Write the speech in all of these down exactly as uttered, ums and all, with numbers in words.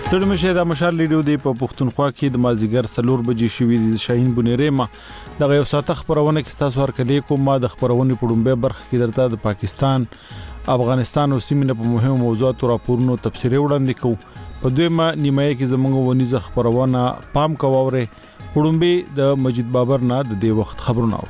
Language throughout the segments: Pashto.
ستړي مشه د مشال لیډیو دی په پښتونخوا کې د مازیګر سلور بجې شوې د شاهین بنيره ما د یو ساعت خبرونه کې تاسو ورکړې کوم ما د خبرونه په ډومبه برخه کې درته د پاکستان افغانستان او سیمه په مهمو موضوعاتو راپورونو تفسیري وړاندې کوم په دویمه نیمه کې زموږ ونیزه خبرونه پام کووره ډومبه د مجید بابر نه د دې وخت خبرونه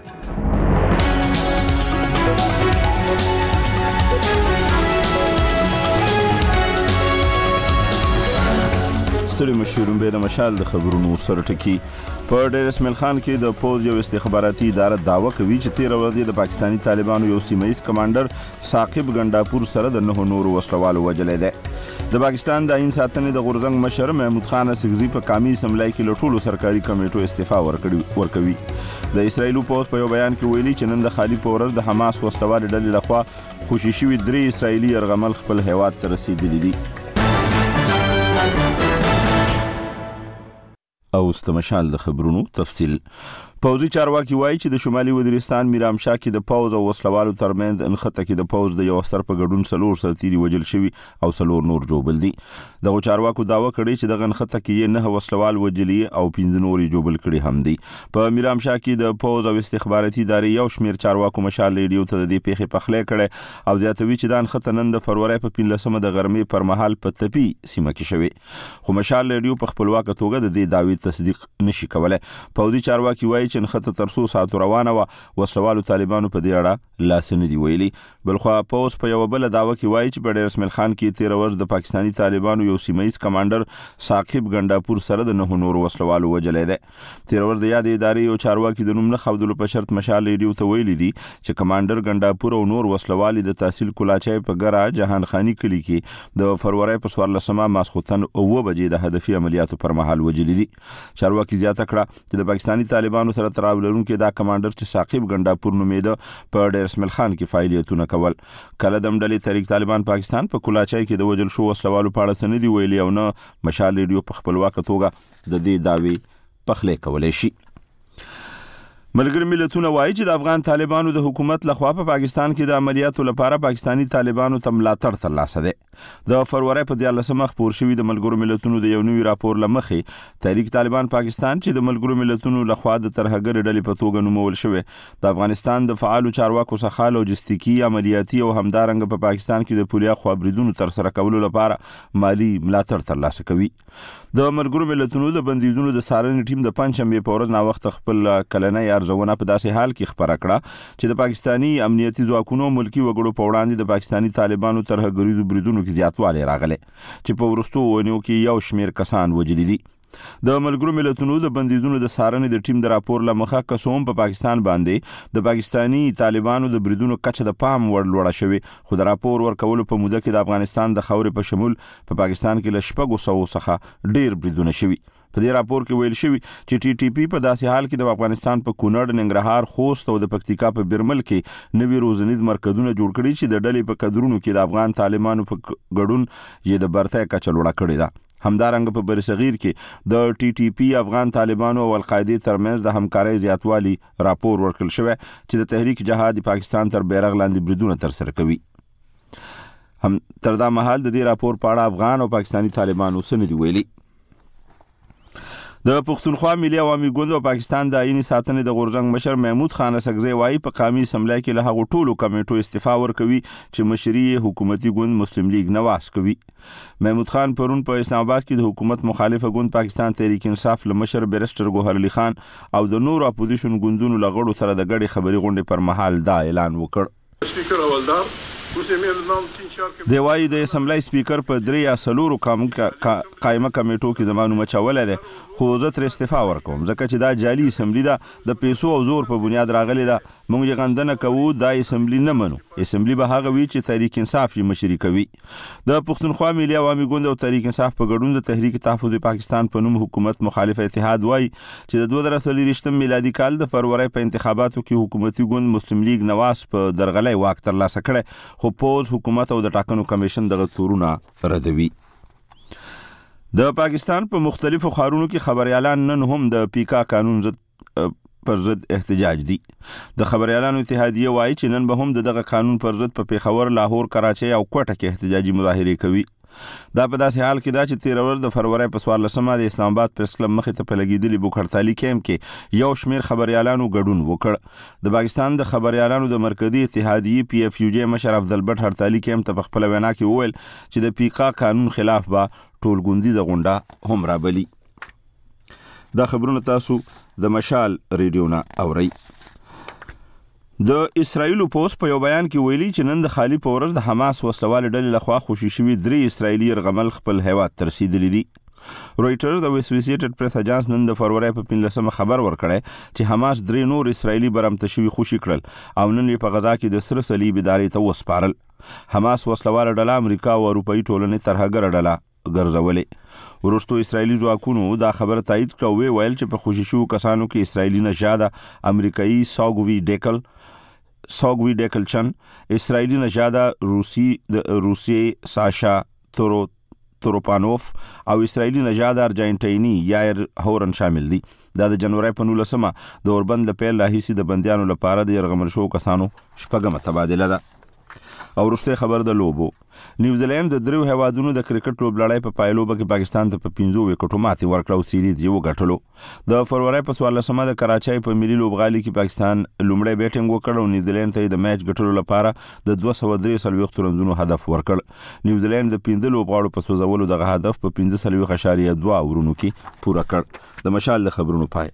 ستړي مشورون به د مشال د خبرونو سره ټکی په ډیر اسماعیل خان کې د پوز یو استخباراتي اداره داوا کوي چې تیر ورځ د پاکستانی طالبانو یو سیمایي کمانډر ثاقب غنداپور سره د نه نور وسلوالو وجلې ده د پاکستان د عین ساتنې د غورزنګ مشر محمود خان سګزي په قومي اسمبلی کې لټولو سرکاري کمیټو استعفا ورکړي ورکوي د اسرایل پوز په یو بیان کې ویلي چې نن د خالي پورر د حماس وسلوال ډلې لخوا خوشي شوی درې اسرایلی يرغمل خپل هیواد ته رسیدلي دي او استمشال د خبرونو تفصیل پوزي چارواکي وایي چې د شمالي وزیرستان میرام شاه کې د پوز او وسلوالو ترمنځ انخته کې د پوز د یو افسر په ګډون سلور سرتيري وجل شوی او سلور نور جوبل دي دغه چارواکو داوا کړی چې د غنخته کې نه وسلوال وجلی او پنځه نوري جوبل کړي هم دي په میرام شاه کې د پوز او استخباراتي ادارې یو شمیر چارواکو مشال لیډیو ته د دې پیښې په خله کړي او زیاتوي چې د انخته نن د فروری په پنځلسمه د غرمې پر مهال په تپی سیمه کې شوی خو مشال لیډیو په خپلواک توګه د دې داوی تصدیق نشي کولای پوزي چارواکي وایي چې خطه ترسو ساتو روانه و وسوالو طالبانو په دې اړه لاس نه دی ویلي بلخو پوز په یو بل داوا کې وایي چې په ډیر اسماعیل خان کې تیر ورځ د پاکستانی طالبانو یو سیمایي کمانډر ثاقب غنداپور سره د نه نور وسلوالو وجلې ده تیر ورځ د یاد ادارې یو چارواکي د نوم نه خودلو په شرط مشال لیډیو ته ویلي دي چې کمانډر غنداپور او نور وسلوالي د تحصیل کولاچای په ګرا جهان خاني کلی کې د فروری په څوارلسمه ماسخوتن او بجې د هدفي عملیاتو پر مهال وجلې دي چارواکي زیاته کړه چې د پاکستانی طالبانو سره تړاو لرونکي دا کمانډر چې ثاقب غنداپور نومیده په ډیر اسماعیل خان کې فعالیتونه کول کله د ډلې تحریک طالبان پاکستان په کولاچای کې د وجل شو وسلوالو په اړه سندې ویلي او نه مشال لیډیو په خپلواک توګه د دې داوی پخله کولای شي ملګری ملتونه وایي چې د افغان طالبانو د حکومت لخوا په پاکستان کې د عملیاتو لپاره پاکستانی طالبانو ته ملاتړ ترلاسه ده د فروری په دیارلسمه خبر شوی د ملګرو ملتونو د یو نوي راپور لمخې تحریک طالبان پاکستان چې د ملګرو ملتونو لخوا د ترهګر ډلې په توګه نومول شوی د افغانستان د فعالو چارواکو څخه لوجستیکي عملیاتي او همدارنګ په پاکستان کې د پولیا خبرېدونو تر سره کولو لپاره مالی ملاتړ ترلاسه کوي د ملګرو ملتونو د بندیزونو د سارنې ټیم د پنځمبه په ورځ نا وخت خپل کلنۍ ارزونه په داسې حال کې خبره کړه چې د پاکستانی امنیتي ځواکونو ملکی وګړو په وړاندې د پاکستانی طالبانو ترهګریزو بریدونو کې زیاتوالی راغلی چې په ورستو ونیو کې یو شمیر کسان وجلی دي د ملګرو ملتونو د بندیزونو د سارنې د ټیم د راپور لمخه قسم په پاکستان باندې د پاکستانی طالبانو د بریدونو کچه د پام وړ لوړه شوی خو د راپور ورکولو په موده کې د افغانستان د خاورې په شمول په پاکستان کې ل شپږو سوو څخه ډیر بریدونه شوی په دې راپور کې ویل شوی چې ټي ټي پی په داسې حال کې د افغانستان په کونړ ننګرهار خوست او د پکتیکا په برمل کې نوي روزنیز مرکزونه جوړ کړي چې د ډلې په کډرونو کې د افغان طالبانو په ګډون یې د برتای کچه لوړه کړې ده همدارنګ په برصغیر کې د ټي ټي پی افغان طالبانو او القاعده ترمنځ د همکارۍ زیاتوالی راپور ورکړل شوی چې د تحریک جهاد پاکستان تر بیرغ لاندې بریدونه تر سره کوي هم تر دا مهال د دې راپور په اړه افغان او پاکستانی طالبانو سندې ویلي د پښتونخوا ملي عوامي ګوند او پاکستان د عیني ساتنې د غورزنګ مشر محمود خان سګزي وایي په قومي اسمبلی کې له هغو ټولو کمیټو استعفا ورکوي چې مشري حکومتي ګوند مسلم لیگ نواز کوي محمود خان پرون په اسلام آباد کې د حکومت مخالفه ګوند پاکستان تحریک انصاف له مشر بیرسټر ګوهر علي خان او د نورو اپوزیشن ګوندونو لغړو سره د غړي خبري غونډې پر مهال دا اعلان وکړ سپیکر اولدار دی وایي د اسمبلی سپیکر په درې یا څلورو قایمه کمیټو کې زما نوم اچولی دی خو زه ترې استعفا ورکوم ځکه چې دا جعلي اسمبلي ده د پیسو او زور په بنیاد راغلې ده موږ یې غندنه کوو دا اسمبلي نه منو اسمبلي به هغه وي چې تحریک انصاف یې مشري کوي د پښتونخوا ملي عوامي ګوند او تحریک انصاف په ګډون د تحریک تحفظ پاکستان په نوم حکومت مخالف اتحاد وایي چې د دوه زره څلوېښتم میلادي کال د فروری په انتخاباتو کې حکومتي ګوند مسلم لیگ نواز په درغلۍ واک ترلاسه کړی خو پوز حکومت او د ټاکنو کمیشن دغه تورونه ردوي د پاکستان په مختلفو ښارونو کې خبريالان نن هم د پیکا قانون ضد پر ضد احتجاج دي د خبريالانو اتحادیه وایي چې نن به هم دغه قانون پر ضد په پیښور لاهور کراچۍ او کوټه کې احتجاجي مظاهره کوي دا په داسې حال کې دا چې تیر ورځ د فروری په څوارلسمه د اسلام آباد پریس کلب مخې ته په لګېدلي بوک هړتالي کیمپ کې یو شمېر خبریالانو ګډون وکړ. د پاکستان د خبریالانو د مرکزي اتحادیې پی اف یو جی مشر افضل بټ هړتالي کیمپ ته په خپل وینا کې وویل چې د پیکا قانون خلاف به ټولګوندیزه غونډه هم رابلي. دا خبرونه تاسو د مشال ریډیو نه اورئ. د اسرایل پوس په یو بیان کې ویلي چې نن د خالی په ورځ د حماس وسلوالې ډلې لخوا خوشي شوي درې اسرایلی یرغمل خپل هیواد ته رسیدلي دي. رویټرز د اسوسییټډ پریس اجانس نن د فروری په پنځلسمه خبر ورکړی چې حماس درې نور اسرایلی برمته شوي خوشي کړل او نن یې په غزا کې د سره صلیب ادارې ته وسپارل. حماس وسلواله ډله امریکا او اروپایي ټولنې ترهګره ډله ګرځولې. وروستو اسرایلی ځواکونو دا خبره تایید کړه او ویل چې په خوشي شوو کسانو کې اسرایلی نژاده امریکایي ساګوي ډیکل ساګوي ډیکلچن، اسرایلی نژاده روسی د روسي ساشا تورو توروپانوف او اسرایلی نژاده ارجنټایني یایر هورن شامل دي. دا د جنوري په نولسمه د اوربند له پیل راهیسې د بندیانو لپاره د یرغمل شوو کسانو شپږمه تبادله ده. او وروسته خبر د لوبو. نیوزیلند د دریو هیوادونو د کرکټ لوب لړۍ په پایلوبه کې پاکستان ته په پنځو وکټو ماتې ورکړه او سیریز یې وګټلو. د فروری په څوارلسمه د کراچۍ په ملي لوبغالي کې پاکستان لومړی بیټینګ وکړ او نیوزیلند ته د میچ ګټلو لپاره د دوه سوه درې څلوېښتو رنزونو هدف ورکړ. نیوزیلند د پنځه لوبغاړو په سوځولو دغه هدف په پنځه څلوېښت اعشاریه دوه اورونو کې پوره کړ. د مشال د خبرونو پای.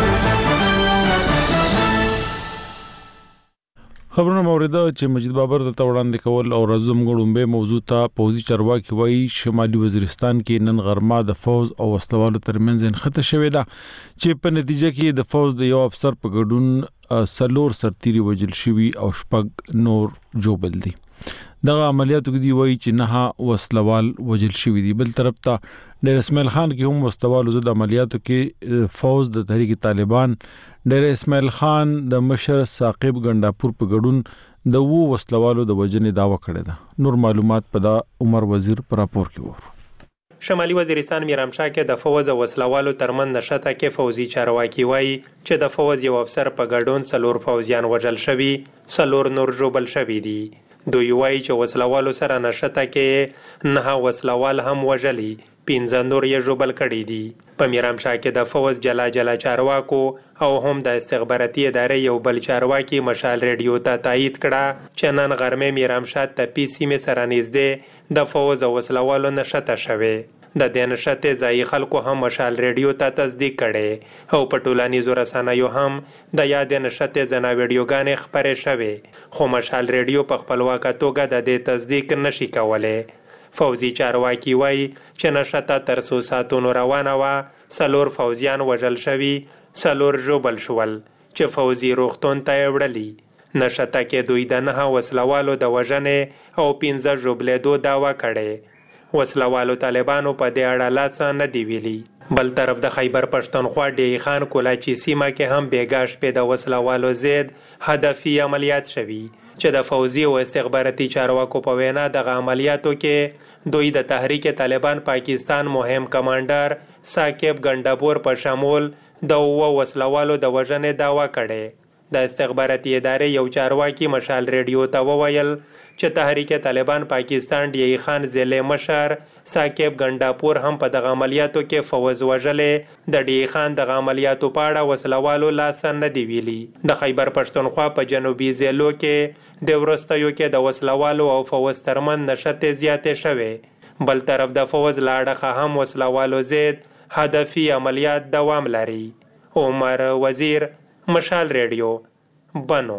خبرونه موریده چې مجید بابر ته وړاندې کول او رزم غړومبه موضوع ته پوزي چارواکي وایي شمالي وزیرستان کې نن غرمه د فوز او وسلوالو ترمنځ انخته شوې ده چې په نتیجه کې د فوز د یو افسر په ګډون سلور سرتيري وجل شوي او شپږ نور جوبل دي. دغه عملیاتو کې دی وایي چې نه وسلوال وجل شوي دي. بل طرف ته ډیر اسماعیل خان کې هم وسلوالو ضد عملیاتو کې فوز د تحریک طالبان ډیر اسماعیل خان د مشر ثاقب ګنداپور په ګډون د وو وسلوالو د وجنې داوا کړې ده. نور معلومات په دا عمر وزیر پر راپور کې وو. شمالي وزیرستان میرامشاه کې د فوز او وسلوالو ترمن نشته کې فوزي چارواکي وایي چې د فوز یو افسر په ګډون څلور فوزیان وجل شوي، څلور نور جوبل شوي دي. دوی وایي چې وسلوالو سره نشته کې نه وسلوال هم وجلي، پنځه نور یې جوبل کړي دي. په میرامشاه کې د فوز جلا جلا چارواکو او هم د استخباراتي ادارې یو بل چارواکي مشال ریډیو ته تایید کړه چې نن غرمه میرامشاه ته پی سیمه سره نږدې د فوز او وسلوالو نشته شوه. د دې نشته ځای خلکو هم مشال ریډیو ته تصدیق کړي او په ټولنیزو رسنیو هم د یاد نشته زنا ویډیوګانې خبرې شوه، خو مشال ریډیو په خپلواکه توګه د دې تصدیق نشي کولای. فوزي چارواکي وایي چې نشته تر څو ساعتونو روانه وه، څلور فوزیان وژل شوي، څلور ژوبل شول چې فوزي روغتون ته یې وړلي. نشته کې دوی د نه وسلوالو د وژنې او پنځه ژوبلېدو دعوه کړې. وسلوالو طالبانو په دې اړه لا څه نه دی ویلي. بل طرف د خیبر پښتونخوا ډی خان کولاچی سیمه کې هم بیګا شپې د وسلوالو ضد هدفي عملیات شوي چې د فوزي او استخباراتي چارواکو په وینا دغه عملیاتو کې دوی د تحریک طالبان پاکستان مهم کمانډر ثاقب ګنداپور په شمول د وو وسلوالو د وژنې دعوا کړې. د استخباراتي ادارې یو چارواکي مشال ریډیو ته وویل چې تحریک طالبان پاکستان ډی خان ضلع مشر ثاقب ګنداپور هم په دغه عملیاتو کې فوز وژلې. د ډی خان دغه عملیاتو په اړه وسلوالو لاس نه دی ویلي. د خیبر پښتونخوا په جنوبي ضلعو کې د ورستیو کې د وسلوالو او فوز ترمن نشته زیاتې شوې. بل طرف د فوز لاړه هم وسلوالو ضد هدفي عملیات دوام لري. عمر وزیر، مشال ریډیو، بنو.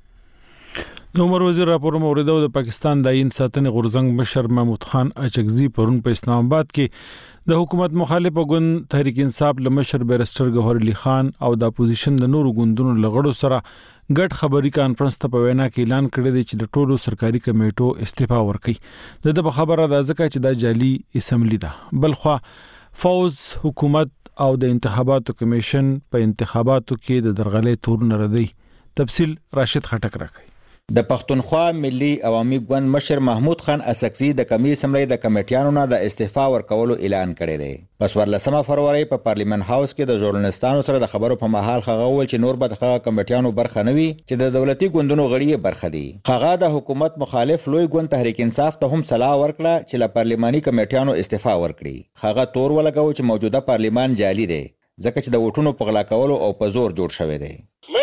د عمر وزیر راپور موریده د پاکستان د عین ساتنې غورزنګ مشر محمود خان اچکزي پرون په اسلام آباد کې د حکومت مخالف ګوند تحریک انصاف له مشر بیرسټر ګوهر علي خان او د اپوزیشن د نورو ګوندونو لغړو سره ګډ خبري کانفرنس ته په وینا کې اعلان کړی دی چې د ټولو سرکاري کمیټو استعفا ورکړي. د په خبره د ځکه چې د جعلي اسمبلی ده. بلخوا فوز حکومت او د انتخاباتو کمیشن په انتخاباتو کې د درغلۍ تور نه ردی. تفصیل راشد خټک راکړي. د پښتونخوا ملي عوامي ګوند مشر محمود خان اسکزي د کمی اسمبلی د کمیټیانو نه د استعفا ورکولو اعلان کړی دی. پس ورلسمه فروری په پارلیمنت هاوس کې د ژورنالستانو سره د خبرو په مهال هغه وویل چې نور به د هغه کمیټیانو برخه نه وي چې د دولتي ګوندونو غړي برخه دي. هغه د حکومت مخالف لوی ګوند تحریک انصاف ته هم صلاح ورکړه چې له پارلیماني کمیټیانو استعفا ورکړي. هغه تور ولګاو چې موجوده پارلیمان جعلي دی ځکه چې د ووټونو په غلا کولو او په زور جوړ شوی دی.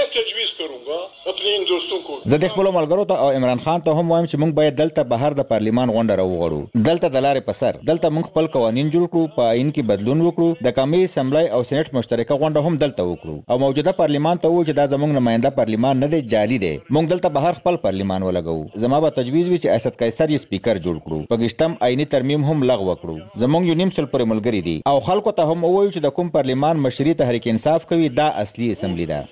زه د خپلو ملګرو ته او عمران خان ته هم وایم چې موږ باید دلته بهر د پارلیمان غونډه راوغړو. دلته د لارې په سر دلته موږ خپل قوانین جوړ کړو، په آئین کې بدلون وکړو، د کمی اسمبلی او سېنات مشترکه غونډه هم دلته وکړو او موجوده پارلیمان ته وو چې دا زموږ نماینده پارلیمان نه دی، جعلي دی. موږ دلته بهر خپل پارلیمان ولګو. زما به تجویز وي چې اسد قیصر یې سپیکر جوړ کړو، په گشتم آئینی ترمیم هم لغوه کړو. زموږ یو نیم سل پورې ملګري دي او خلکو ته هم ووایو چې د کوم پارلیمان مشري تحریک انصاف کوي دا اصلي اسمبلی ده.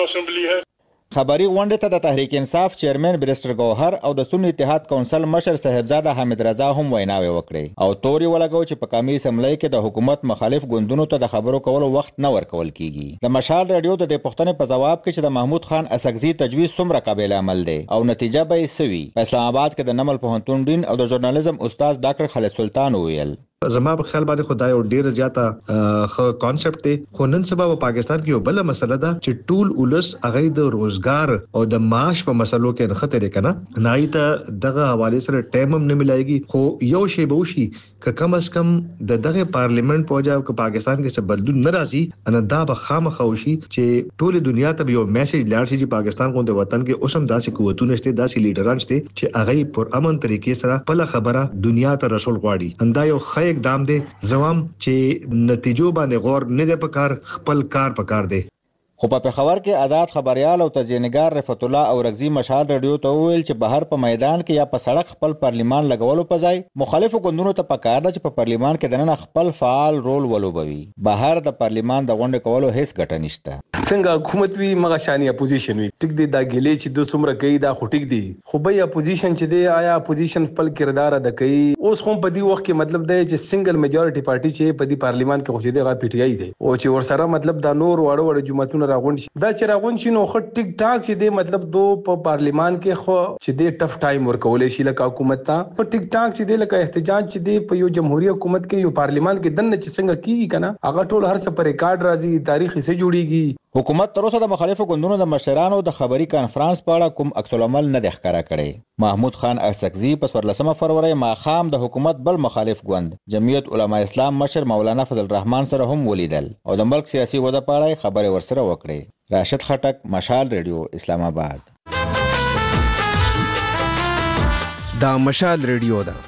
خبري غونډه ته د تحریک انصاف چیرمن بریسټر ګوهر او د سنی اتحاد کونسل مشر صاحبزاده حامد رضا هم ویناوي وکړي او توري ولګو چې په کمی اسمبلی کې د حکومت مخالف ګوندونو ته د خبرو کولو وخت نه ورکول کیږي. د مشال رادیو د دې پوښتنې په جواب کې چې د محمود خان اسکزي تجویز څومره قابل عمل دی او نتیجه به یې سوي، په اسلام آباد کې د نمل پوهنتون ډین او د ژورنالیزم استاد ډاکټر خالد سلطان وویل زما په خیال باندې خدای او ډیر زیاته خو کانسپټ دی. خو نن سبا په پاکستان کې یو بل مسله ده چې ټول ولس هغه د روزګار او د معاش په مسلو کې خطر کنه نه ایته دغه حواله سره ټایم هم نه ملایږي. خو یو شی به وشي ک کم از کم د دغه پارلیمنت په وجه ک پاکستان کې څه بدلون نه راځي ان دا به خامخا وشي چې ټول دنیا ته یو میسج لاړ شي چې پاکستان کو د وطن کې اوسم داسې قوتونه شته، داسې لیډران شته چې هغه پر امن طریقې سره بل خبره دنیا ته رسول غواړي. اندا یو اقدام دی زوام چې نتیجو باندې غور نه دی پکار، خپل کار پکار دی. خو په پېښور کې آزاد خبريال او تزیینګار رفعت الله اورغزي مشال رادیو ته وویل چې بهر په میدان کې یا په سړک خپل پارلیمان لګولو په ځای مخالفو ګوندونو ته پکار ده چې په پارلیمان کې دننه خپل فعال رول ولوبوي. بهر د پارلیمان د غونډې کولو هیڅ ګټه نشته. څنګه حکومت وی مغه شانی اپوزیشن وی ټیک دی دا ګلې چې د څومره کوي دا خو ټیک دی، خو به اپوزیشن چې دی آیا اپوزیشن خپل کردار ادا کوي؟ اوس خو په دې وخت کې مطلب دی چې سنگل میجورټي پارټي چې په دې پارلیمان کې خو دې غا پی ټی آی دی او چې ورسره مطلب دا نور وړو وړو جماعتونه راغونډ شي دا چې راغونډ شي نو خو ټیک ټاک چې دی مطلب دو په پارلیمان کې خو چې دی ټف ټایم ورکولې شي لکه حکومت ته په ټیک ټاک چې دی لکه احتجاج چې دی په یو جمهوریت حکومت کې یو پارلیمان کې دنه چې څنګه کیږي کنه هغه ټول هر څه پر ریکارډ راځي، تاریخ یې جوړیږي. حکومت تر اوسه د مخالفو ګوندونو د مشرانو د خبري کانفرنس په اړه کوم عکس العمل نه د ښکارا کړي. محمود خان اسکزي په څوارلسمه فروری ماښام د حکومت بل مخالف ګوند جمعیت علما اسلام مشر مولانا فضل الرحمن سره هم ولیدل او د ملک سیاسي وضع په اړه خبرې ورسره وکړې. راشد خټک، مشال ریډیو، اسلام آباد. دا مشال ریډیو ده.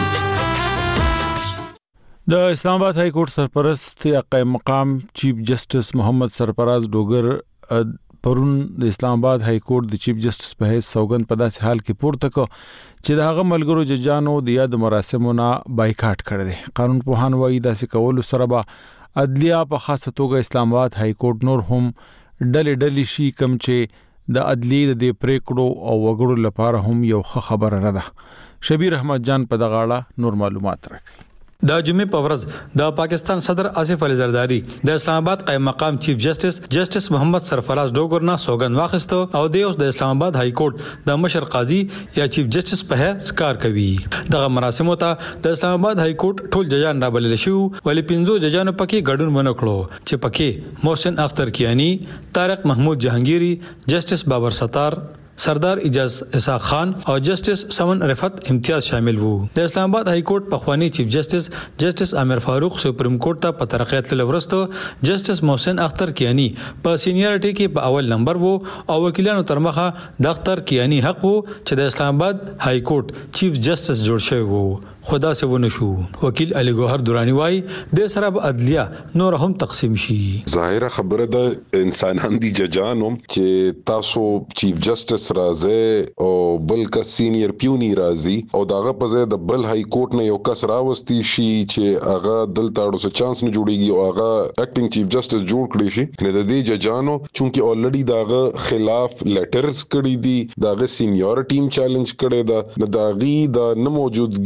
د اسلام آباد های کورټ سرپرست یا قائم مقام چیف جسټس محمد سرفراز ډوګر پرون د اسلام آباد های کورټ د چیف جسټس په حیث سوګند په داسې حال کې پورته کو چې د هغه ملګرو ججانو د یاد مراسمو نه بایکاټ کړی دی. قانون پوهان وایي داسې کول سره به عدلیه په خاصه توګه اسلام آباد های کورټ نور هم ډلې ډلې شي کم چې د عدلیه د پریکړو او وګړو لپاره هم یو ښه خبره نه ده. شبیر احمد جان په دغه اړه نور معلومات راکړي. د جمعې په ورځ د پاکستان صدر آصف علي زرداری د اسلام آباد قائم مقام چیف جسټس جسټس محمد سرفراز ډوګر نه سوګند واخیستو او د اوس د اسلام آباد های کورټ د مشر قاضي یا چیف جسټس په حیث کار کوي. دغه مراسمو ته د اسلام آباد های کورټ ټول ججان رابلل شو ولې پنځو ججانو پکې ګډون ونکړو چې پکې محسن اختر کیانی، طارق محمود جهانگیری، جسټس بابر ستار، سردار اجاز اسحاق خان او جسټس سمن رفعت امتیاز شامل وو. د اسلام آباد های کورټ پخوانی چیف جسټس جسټس عامر فاروق سپریم کورټ ته په ترقیات لورستو جسټس محسن اختر کیانی په سینیریټي کې په اول نمبر وو او وکیلانو تر مخه د اختر کیانی حق وو چې د اسلام آباد های کورټ چیف جسټس جوړ شوی وو. خدا سے ونه شو. وکیل علی ګوهر دورانی وای د سره به عدلیه نور هم تقسیم شي. ظاهره خبره ده انسانان دي ججانم چې تاسو چیف جسټس راځي او بل کا سینیئر پیونی راځي او داغه په ځای د بل های کورټ نه یو کس راوستي شي چې هغه دلته اړو څه چانس نه جوړيږي او هغه اکټینګ چیف جسټس جوړ کړی شي. نه د دې ججانو چونکی الریډي داغه خلاف لیټرز کړی دي، داغه سینیورټی چیلنج کړی دا، نه داغي د نه موجودګي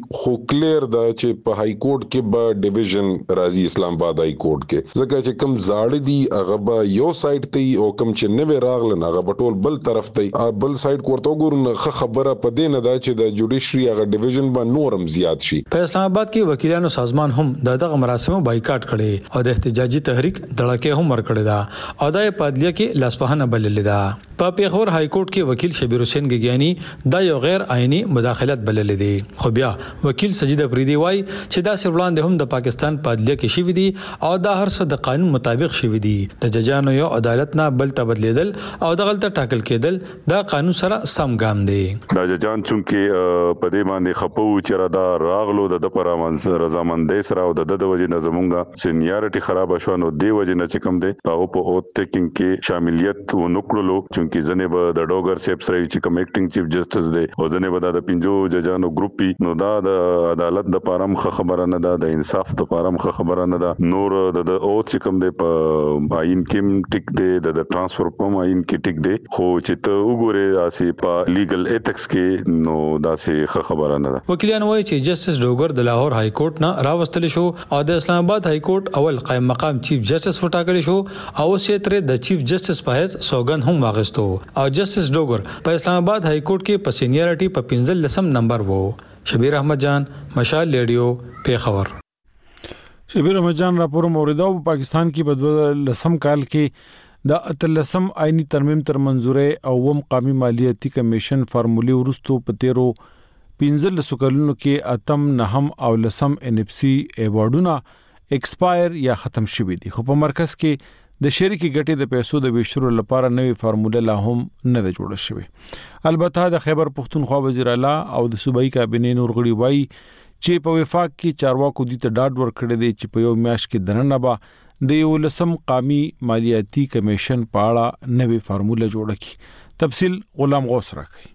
خو کلیر دا چې په های کورټ کې به ډیویژن راځي اسلام آباد های کورټ کې ځکه چې کم زاړه دي هغه به یو سایډ ته او کم چې نوې راغله هغه به ټول بل طرف ته بل سایډ کوړته وګورو خبره پدې نه دا چې د جوډیشري هغه ډیویژن به نورم زیات شي. په اسلام آباد کې وکیلانو سازمان هم دغه مراسمو بایکاټ کړي او د احتجاجي تحریک دړکه هم ورکړه دا او د پادلیه کې لاسوهنه بللې ده. په پیښور های کورټ کې وکیل شبیر حسین ګیانی دا یو غیر آئینی مداخلت بللې دي خو بیا وکیل سجید افریدی وای چې دا سر وړاندې هم د پاکستان پادلیه کې شوی دي او دا هر څه د قانون مطابق شوی دي. د ججانو یو عدالت نه بل تبدلیدل او د غلطه ټاکل کېدل دا قانون سره سم ګام دی. دا ججان چې په دې باندې خپو چې را دا راغلو د پرامن رضامندۍ سره او د د وجې نه زمونږه سینیارټي خراب شو نو دی وجې نه چې کوم دی او په اوت ټیکینګ کې شاملیت ونکړلو چې ځنه به د ډوګر سیپ سره چې کوم ایکټینګ چیف جسټس دی او ځنه به د پنځو ججانو ګروپ نو دا د عدالت د پارم خبره نه ده د انصاف د پارم خبره نه ده نور د او چې کوم دی په آئین کې ټیک دی د ټرانسفر په آئین کې ټیک دی خو چې ته وګوره اسی په لیګل ایتکس کې نو دا سه خبره نه ده. وکیلان وایي چې جسټس ډوګر د لاهور های کورټ نه راوستل شو او د اسلام آباد های کورټ اول قائم مقام چیف جسټس وټاکل شو او سې تر د چیف جسټس په حیث سوګند هم واغستو او جسټس ډوګر په اسلام آباد های کورټ کې په سینیریټي په پنځل لسم نمبر وو. شبیر احمد جان مشال ریډیو پیښور. شبیر احمد جان راپور موریدا په پاکستان کې په لسم کال کې د اتلسم آئینی ترمیم تر منزوره او وم قومي مالیاتي کمیشن فارمولې ورستو په تیرو پنځل سکلونو کې اتم نهم او لسم ان اف سی ایوارډونه ایکسپایر یا ختم شوي دي خو په مرکز کې د شریکي ګټې د پیسو د ویشرو لپاره نوې فارموله لا هم نه ده جوړه شوې. البته د خیبر پختونخوا وزیر اعلی او د صوبایي کابینې نور غړي وایي چې په وفاق کې چارواکو دي ته ډاډ ورکړی دی چې په یو میاشت کې دننه به د یو لسم قومي مالیاتي کمیشن په اړه نوې فارموله جوړه کړي. تفصیل غلام غوث راکړي.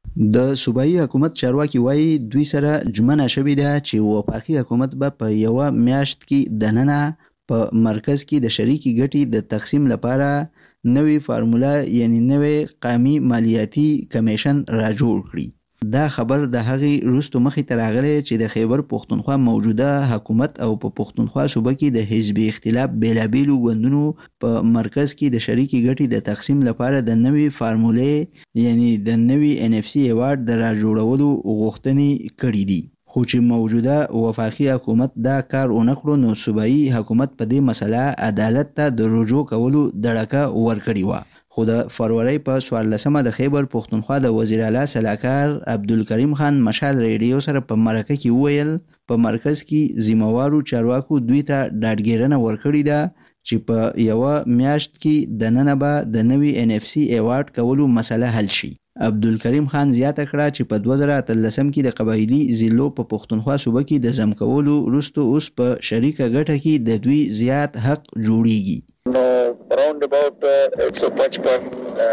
د صوبایي حکومت چارواکي وایي دوی سره جمنه شوې ده چې وفاقي حکومت به په یو میاشت کې دننه په مرکز کې د شریکي ګټې د تقسیم لپاره نوې فارموله یعنی نوې قومي مالیاتي کمیشن را جوړ کړي. دا خبر د هغې وروسته مخې ته راغلی چې د خیبر پختونخوا موجوده حکومت او په پختونخوا صوبه کې د حزبي اختلاف بیلابیلو ګوندونو په مرکز کې د شریکي ګټې د تقسیم لپاره د نوې فارمولې یعنی د نوې ان اف سی ایوارډ د را جوړولو غوښتنې کړې دي خو چې موجوده وفاقي حکومت دا کار ونکړو نو صوبایي حکومت په دې مسله عدالت ته د رجوع کولو دړکه ورکړې وه. خو د فروری په څوارلسمه د خیبر پختونخوا د وزیر اعلی سلاکار عبدالکریم خان مشال ریډیو سره په مرکه کې وویل په مرکز کې ذمہوارو چارواکو دوی ته ډاډګیرنه ورکړې ده چې په یو میاشت کې دننه به د نوې ان اف سی ایوارډ کولو مسله حل شي. عبدالکریم خان زیاته کړه چې په دوه زره اتلسم کې د قبایلی ضلعو په پختونخوا صوبه کې د ضم کولو وروسته اوس په شریکه ګټه کې د دوی زیات حق جوړیږي. نو راوند اباوت ایک سو پچپن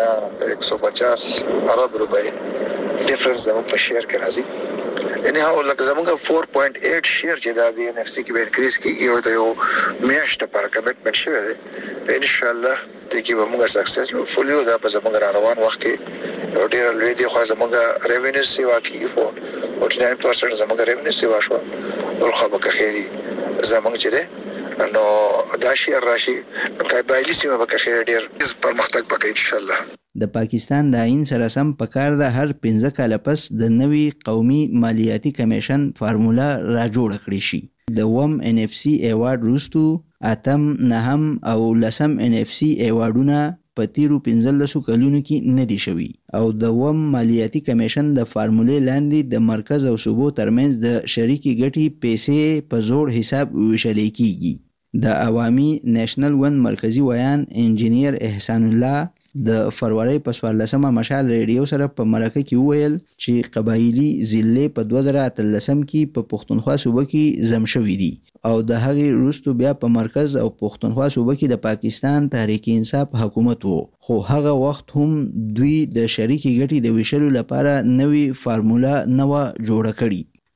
ایک سو پچاس ارب روپے ډیفرنس زموږ په شیر کې راځي. یعنی هغه لکه زموږ فور پوینټ ایټ شیر چې د ان اف سی کې به انکریز کیږي او د یو میاشت لپاره کمټمنټ شوی دی ان شاء الله د کې به موږ سکسسفل فولیو دا په زموږ روان وخت کې یو ډیر لوی دی خو زموږ ریوینیو سیوا کیږي فور فورټي ناین پرسنټ زموږ ریوینیو سیوا شو او خو به خیری زموږ چې دی نو دا شیر راشي نو قبایلی سیمه به خیر ډیر پرمختګ وکړي ان شاء الله. د پاکستان د آئین سره سم پکار ده هر پنځه کاله پس د نوې قومي مالیاتي کمیشن فارموله را جوړه کړي شي. د وم ان اف سی ایوارډ وروستو اتم نهم او لسم ان اف سی ایوارډونه په تیرو پنځلسو کلونو کې نه دي شوي او د وم مالیاتي کمیشن د فارمولې لاندې د مرکز او صوبو ترمنځ د شریکي ګټې پیسې په زوړ حساب ویشل کیږي. د عوامي نیشنل ون مرکزی ویان انجینیر احسان الله د فروری په څوارلسمه مشال ریډیو سره په مرکه کې وویل چې قبایلی ضلع په دوه زره اتلسم کې په پختونخوا صوبه کې ضم شوي دي او د هغې وروسته بیا په مرکز او پختونخوا صوبه کې د پاکستان تحریک انصاف حکومت وو خو هغه وخت هم دوی د شریکي ګټې د ویشلو لپاره نوې فارموله نه وه جوړه کړې.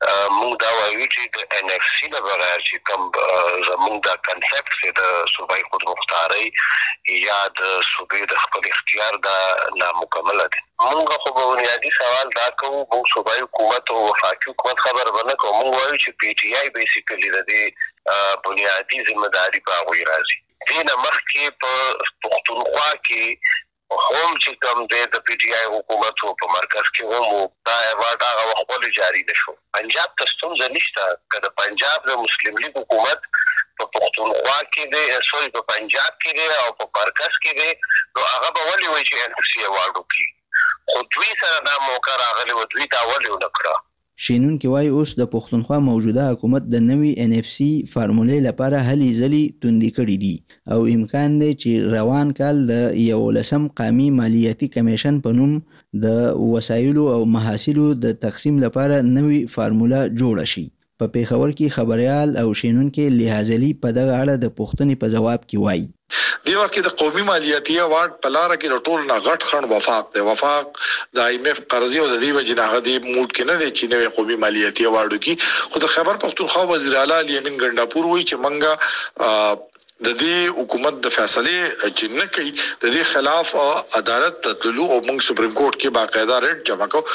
موږ دا وایو چې د ان اف سي نه بغیر چې کوم زموږ دا کنسپټ چې د صوبایي خودمختارۍ یا د صوبې د خپل اختیار دا نامکمل دي. موږ خو په بنیادي سوال دا کوو موږ صوبایي حکومت او وفاقي حکومت خبر ونه کوو. موږ وایو چې پی ټی آی بیسیکلی د دې بنیادي ذمہداري په هغوی راځي. دې نه مخکې په پښتونخوا کې هم چې کوم د پی ټی آی حکومت په مرکز کې هم دا ایوارډ هغه وخت ولې جاری نشو. پنجاب ته ستونزه نشته که د پنجاب د مسلم لیگ حکومت په پښتونخوا کې دی سوري په پنجاب کې دی او په مرکز کې دی نو هغه به ولې وایي چې ان اف سی ایوارډ وکړي. خو دوی سره دا موقع راغلی و دوی دا ولې ونه کړه. شینونکي وایي اوس د پښتونخوا موجوده حکومت د نوي ان اف سی فارمولې لپاره هلې ځلې توندې کړې دي او امکان دی چې روان کال د یولسم قامي مالیاتي کمیشن په نوم د وسایلو او محاصیلو د تقسیم لپاره نوي فارموله جوړه شي. په پیښور کې خبريال او شینونکي لحاظلي په دغه اړه د پوښتنې په جواب کې وایي دی وخت د قومي مالیاتي ایوارډ په لار کې د ټول نه غټ خن وفاق دی. وفاق د آی ایم ایف قرضې او د دې وجنه غدي موډ کې نه دی چې نوې قومي مالیاتي ایوارډ کې خو د خیبر پختونخوا وزیر اعلی الیمین ګنداپور وایي چې منګه د دې حکومت د فیصله چې نه کوي د دې خلاف عدالت ته تلو او موږ سپریم کورټ کې باقاعده ریټ جمع کو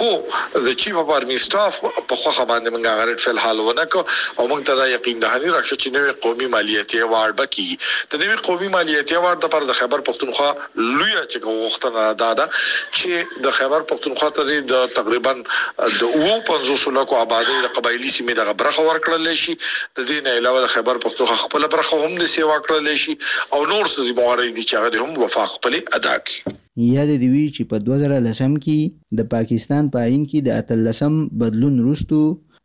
خو د چیف اف آرمی سټاف په خو باندې موږ هغه ریټ فل حال ونه کو او موږ ته دا یقین دهانی راشه چې نوې قومي مالیاتي ایوارډ بکی د نوې قومي مالیاتي ایوارډ لپاره د خیبر پختونخوا لوی چې غوښتنه دادا چې د خیبر پختونخوا ته د تقریبا د او پنځوس لکو آبادی د قبایلی سیمې د برخه ورکړل شي. د دې نه علاوه د خیبر پختونخوا خپل برخه هم سیوا کړل شي او نور څه زموږ دي چې هغه هم وفاق خپل ادا کړي. یاد دی وی چې په دوه زره لسم کې د پاکستان په عین کې د اتلسم بدلون وروسته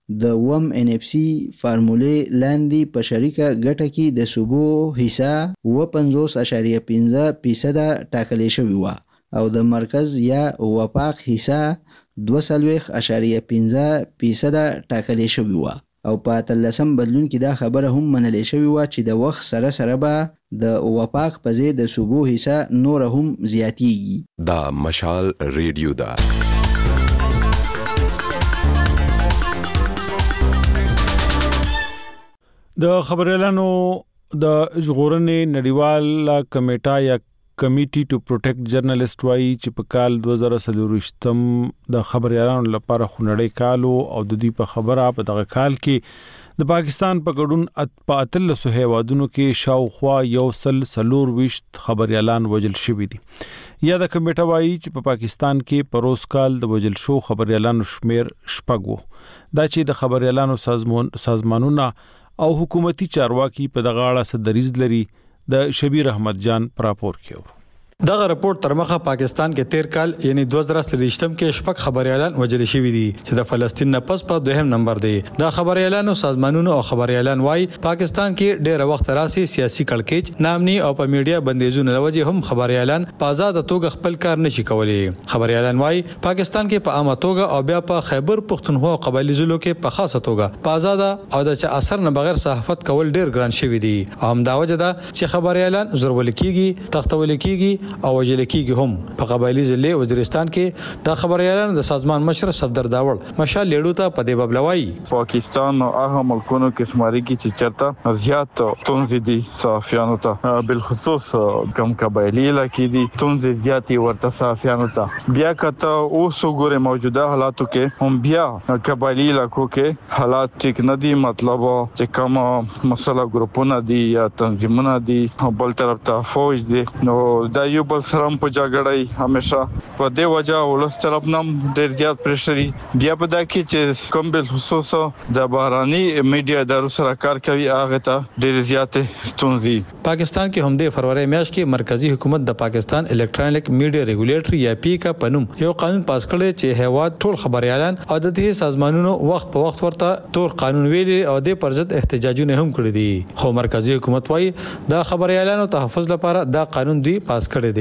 د وم ان اف سی فارمولې لاندې په شریکه ګټه کې د صوبو حصہ و پنځوس اعشاریه پنځه فیصد ټاکل شوی و او د مرکز یا وفاق حصہ دوه سلويخ اعشاریه پنځه فیصد ټاکل شوی و او په اتلسم بدلون کې دا خبره هم منلې شوې و چې د وخت سره سره به د وفاق په ځای د صوبو حصہ نور هم زیاتیږي. دا مشال ریډیو دا د خبريالانو د ژغورنې نړیواله کمیټه یا کمیټي ټو پروټیکټ جرنالست وایي چې په کال دوه زره څلور د خبريالانو لپاره خونړی کالو او د دې په خبره په دغه کال کې د پاکستان په ګډون په اتلسو هیوادونو کې شاوخوا یو سل سلور وشت خبريالان وجل شوي دي. یا د کمیټه وایي چې په پاکستان کې په روز کال د وجل شو خبريالانو شمیر شپږ وو. دا چې د خبريالانو سازمان سازمانونه او حکومتي چارواکي په دغه اړه صدریز لري. د شبیر احمد جان پراپور کیو دغه رپورت تر مخه پاکستان کې تیر کال یعنی دوه زره سلویشتم کې شپږ خبريالان وجل شوي دي چې د فلسطین نه پس په دویم نمبر دی. دا خبريالانو سازمانونو او خبريالان وایي پاکستان کې ډېر وخت راسي سیاسي کړکېچ نامني او په میډیا بندیزونو لوجه هم خبريالان په آزاد توګه خپل کار نشي کولای. خبريالان وایي پاکستان کې په عامه توګه او بیا په خیبر پختونخوا او قبایلی ضلعو کې په خاصه توګه په آزاد او د اثر نه بغیر صحافت کول ډېر ګران شوی دي. هم دا وجه ده چې خبريالان زورول کیږي تختول کیږي او وجل کیږي. هم په قبایلی ضلع وزیرستان کې د خبريالانو د سازمان مشر صفدر داوړ مشال لیډو ته په دې ببلوي پاکستان او هغه ملکونو کې سماري کې چې چرته زیات تونځ دي صحافیانو ته بالخصوص کم قبایلی علاقې دي تونځ زیات ورته صحافیانو ته بیا کته اوس وګوره موجوده حالاتو کې هم بیا قبایلی علاقو کې حالات ټیک نه دي. مطلب چې کوم مسله ګروپونه دي یا تنظیمونه دي بل طرف ته فوج دي نو دا یو بل سره په جګړه همیشه په دې وجه ولس طرف نم ډېر زیات پریشري بیا په دا کې چې کوم بل خصوص د بهراني میډیا ادارو سره کار کوي هغه ته ډېر زیات ستونزې. پاکستان کې هم د فروری میاشت کې مرکزی حکومت د پاکستان الکترونیک میډیا ریګولیټری یا پی کا پنوم یو قانون پاس کړی چې هیواد ټول خبريالان او د دې سازمانونو وخت په وخت ورته تور قانون ویلي او د پرځد احتجاجونه هم کړی دي. خو مرکزی حکومت وايي د خبريالانو تحفظ لپاره دا قانون دی پاس کړی دی.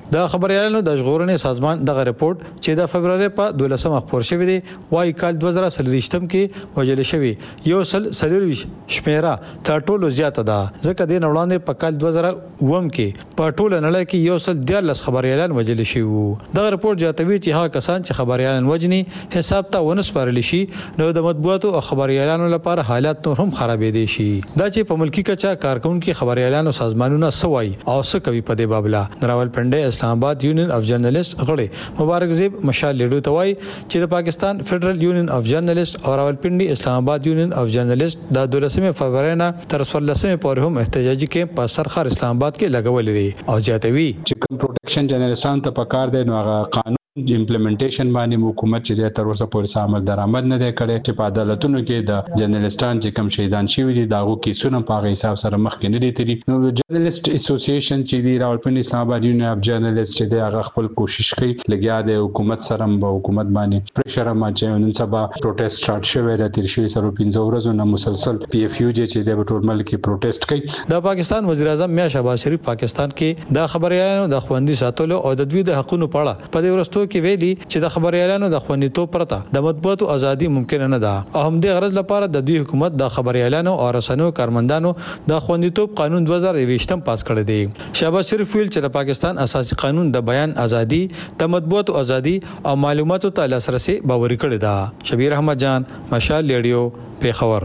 د خبريالانو د ژغورنې سازمان دغه رپورت چې د فبرवरी په دولسمه خبر شوی دی وايي کال دوه زره سلويشتم کې وجل شوی یو سل سلويش شمیره تر ټولو زیاته ده ځکه د نوړاندې په کال دوه زره اووم کې په ټوله نړۍ کې یو سل دیارلس خبريالان وجل شوی وو دغه رپورت جاتوي چې هغه کسان چې خبريالان وجني حساب ته ونسپارل شي نو د مطبوعاتو او خبريالانو لپاره حالات نور هم خرابې دي شي دا چې په ملکی کچا کارکونکو خبريالانو سازمانونو سوای او څه کوي په دې بابلا راولپنډي اسلام آباد یونین اف جرنالست غړي مبارک زیب مشال لیډو توای چې د پاکستان فدرل یونین اف جرنالست او راولپنډي اسلام آباد یونین اف جرنالست د دولسمه فبرवरी نه تر څوارلسمه پورې هم احتجاجي کیمپ په سرخر اسلام آباد کې لګول دي او جاتوي چې کوم پروټیکشن جنرالستان ته پکار دی نو هغه قانون امپلیمنټیشن باندې حکومت چې تر اوسه پورې سامل درآمد نه دی کړی چې په عدالتونو کې د جرنالستان چې کوم شهیدان شوي دي داغو کیسونه په هغه حساب سره مخکې نه دي تیری نو جرنالست اسوسییشن چې دی راولپنډي اسلام آباد یونین اف جرنالست چې دی هغه خپل کوشش کوي لګیا دی حکومت سره به حکومت باندې پریشر ما چې نن سبا پروټیست سٹارټ شوی دی تیر شوی سره پنځه ورځې نه مسلسل پی اف یو چې دی په ټول ملک کې پروټیست کوي د پاکستان وزیر اعظم میا شهباز شریف پاکستان کې د خبريالانو د خوندي ساتلو او د دوی د حقوقو په اړه په دې ورستو کې ویلي چې د خبريالانو د خوندیتوب پرته د مطبوعاتو ازادي ممکن نه ده او هم د غرض لپاره د دوی حکومت د خبريالانو او رسنیو کارمندانو د خوندیتوب قانون دوه زره یوویشتم پاس کړی دی شهباز شریف ویل چې د پاکستان اساسي قانون د بیان ازادي د مطبوعاتو ازادي او معلوماتو ته لاسرسي باوري کړی ده شبیر احمد جان مشال لیډیو پیښور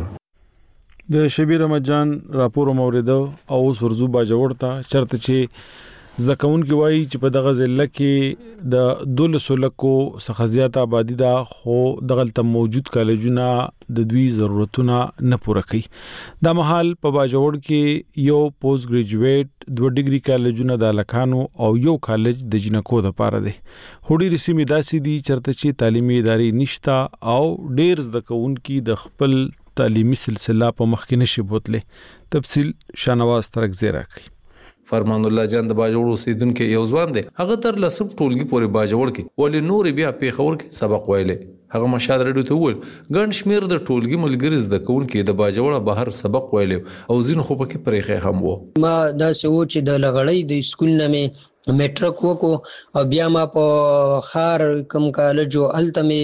د شبیر احمد جان راپور موریدو او اوس ورزو باجوړ ته چرته چې ځکهون کې وایي چې په دغه ضلع کې د دولسو لکو څخه زیات آبادی ده خو دغلته موجود کالجونه د دوی ضرورتونه نه پوره کوي د محل په باجوړ کې یو پوسټ ګریجویټ دوه ډیګري کالجونه د لکانو او یو کالج د جنکو د پاره دی هډي رسمي داسې دي چرته چې تعلیمي ادارې نشتا او ډیر زده کوونکي د خپل تعلیمي سلسله په مخ کې نشي بوتله تفصیل شانواز ترک زیرا کوي فرمان الله جان د باجوړ اوسیدونکو یو ځوان دی هغه تر لسم ټولګي پورې باجوړ کې ولې نور بیا پیښور کې سبق ویلې هغه مشال رډو ته ول ګڼ شمیر د ټولګي ملګری زده کوونکو د باجوړ بهر سبق ویلې او ځین خو پکې پرېخه هم وو ما دا سوچ د لغړی د سکول نه میټرک وکړو او بیا ما په خار کم کالج او التمه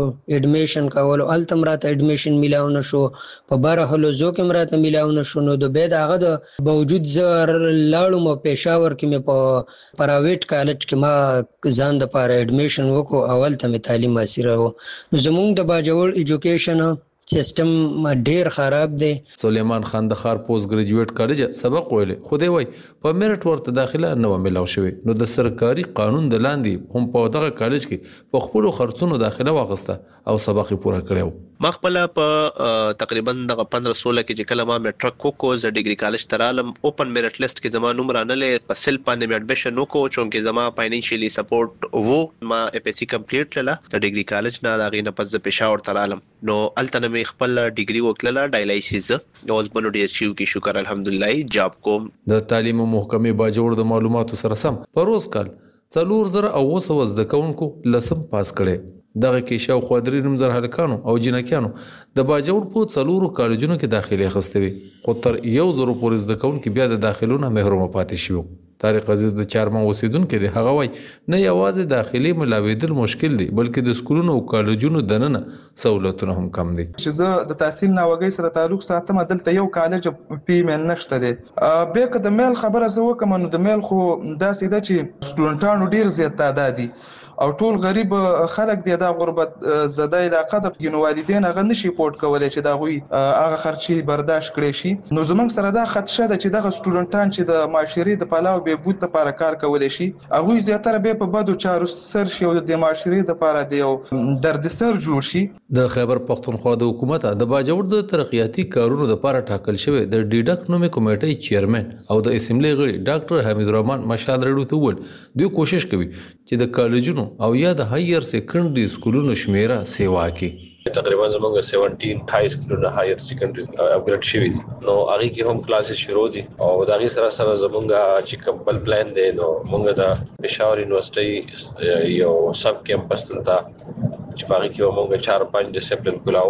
اډمیشن کول او التم راته اډمیشن میلاو نشو په بار هلو زو کې راته میلاو نشو نو د بيد هغه د باوجود زر لاړو مو پېښور کې مې په پرایویټ کالج کې ما ځان د پاره اډمیشن وکړو اول ته تعلیم حاصل راو زموږ د باجوړ ایجوکیشن سیستم ډیر خراب دی سلیمان خان د خار پوسټ ګریجویټ کالج سبق ویلې خو دی وای په میرټ ورته داخله نه ملاو شوی نو د سرکاري قانون د لاندې هم په دغه کالج کې په خپل خرڅونو داخله واغسته او سبق پوره کړو ما خپل په تقریبا دغه پندرہ سولہ کې چې کله ما میټرک کو ز ډیګري کالج ترالم اوپن میرټ لیست کې زما نوم رانلې په سل باندې مې اډمیشن وکړو چې زما فاینانشلی سپورټ وو ما اف اس سی کمپلیټ کړله د ډیګري کالج نه دا غینه پس پېښور ترالم نو التنه مې خپل ډیګري وکړله ډایلایسیس اوس بنو ډي ایس یو کې شکر الحمدلله جاب کوم د تعلیم محکمې باجوړ د معلوماتو سره سم پروز کال څلور زره او وسو زده کوونکو لسم پاس کړي دغه کې شاو خو درې نیم زره هلکانو او جنکیانو د باجوړ په څلورو کالجونو کې داخلي خستوي خو تر یو زره پورې زده کوونکو بیا د داخلونو محروم پاتې شو طارق عزیز د چارمن اوسیدونکو دی هغه وای نه یوازې داخلي ملاویدل مشکل دی بلکې د سکولونو او کالجونو دننه سہولتونه هم کم دي چې زه د تحصیل ناوګي سره تعلق ساتم دلته یو کالج پی مل نشته دی به که د میل خبره زه وکم نو د میل خو داسې ده چې سټوډنټانو ډیر زیات تعداد دي او ټول غریب خلک دی دا غربت زده علاقه د ګینو والدین هغه نشي پورت کولای چې دا غوي هغه خرچي برداشت کړي شي نو زمونږ سره دا خدشه ده چې دغه سټوډنټان چې د معاشري د پلاو به بوت لپاره کار کولای شي هغه زیاتره به په بدو چارو سر شي او د معاشري د لپاره دی او درد سر جوړ شي د خیبر پختونخوا د حکومت د باجوړ د ترقیاتي کارونو لپاره ټاکل شوی د ډیډک نومي کمیټې چیرمن او د اسمبلی غړي ډاکټر حمید الرحمن مشال رډو ته ول دوی کوشش کوي چې د کالجونو او یا د هایر سیکنډري سکولونو شمیره سیوا کوي تقریبا زموږ سیونټین هاي سکولونه هایر سیکنډري اپګریډ شوی دي نو هغه کې هم کلاسز شروع دي او دا غي سره سره زموږ چې کمپل پلان دی نو موږ د پېښور یونیورسيټي یو سب کیمپس ته چې باقي کې موږ چار پنځه ډیسپلین کولاو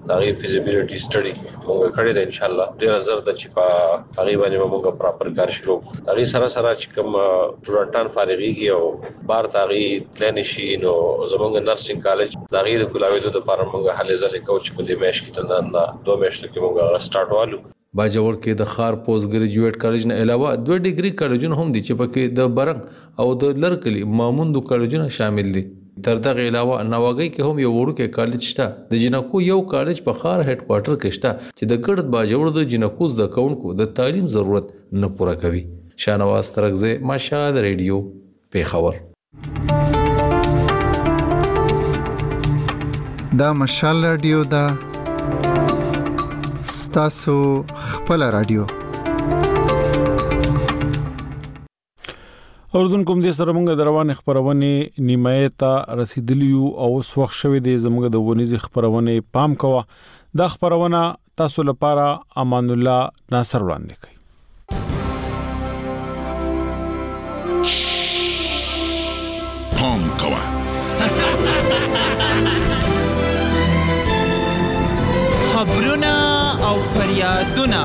دا غي فیزیبিলিټي سټډي موږ کړی دی ان شاء الله ډیر زر د چې په هغه باندې موږ پراپر کار شروع هغه سره سره چې کوم ټورنټان فارغيږي او بار تاغي تلنی شي نو زمونږ نرسنګ کالج دا غي د کولاویدو د لپاره موږ حل ځلې کوچ په دې مېش کې تل نه دوه مېش کې موږ سٹارټ والو. باجوړ کې د خار پوسټ ګریجویټ کالج نه علاوه دوه ډیګري کالجونه هم دي چې پکې د برنګ او د لرکلی ماموندو کالجونه شامل دي. تر دغه علاوه نواګي کې هم یو وړوکی کالج شته د جنکو یو کالج په خار هډ کوارټر کې شته چې د ګړد باجوړ د جنکو د کونکو د تعلیم ضرورت نه پوره کوي. شانواز ترغزه مشهد ریډیو پیښور. دا مشال رادیو دا ستاسو خپل رادیو. اردن کوم دې سره موږ دروازه خبرونه نیمه ته رسیدلیو او اوس وخت شوه د زموږ د ونیزي خبرونه پام کوه. دا خبرونه تاسو لپاره امان الله ناصر وړاندې کوي. پام کوه خبرونه او فریادونه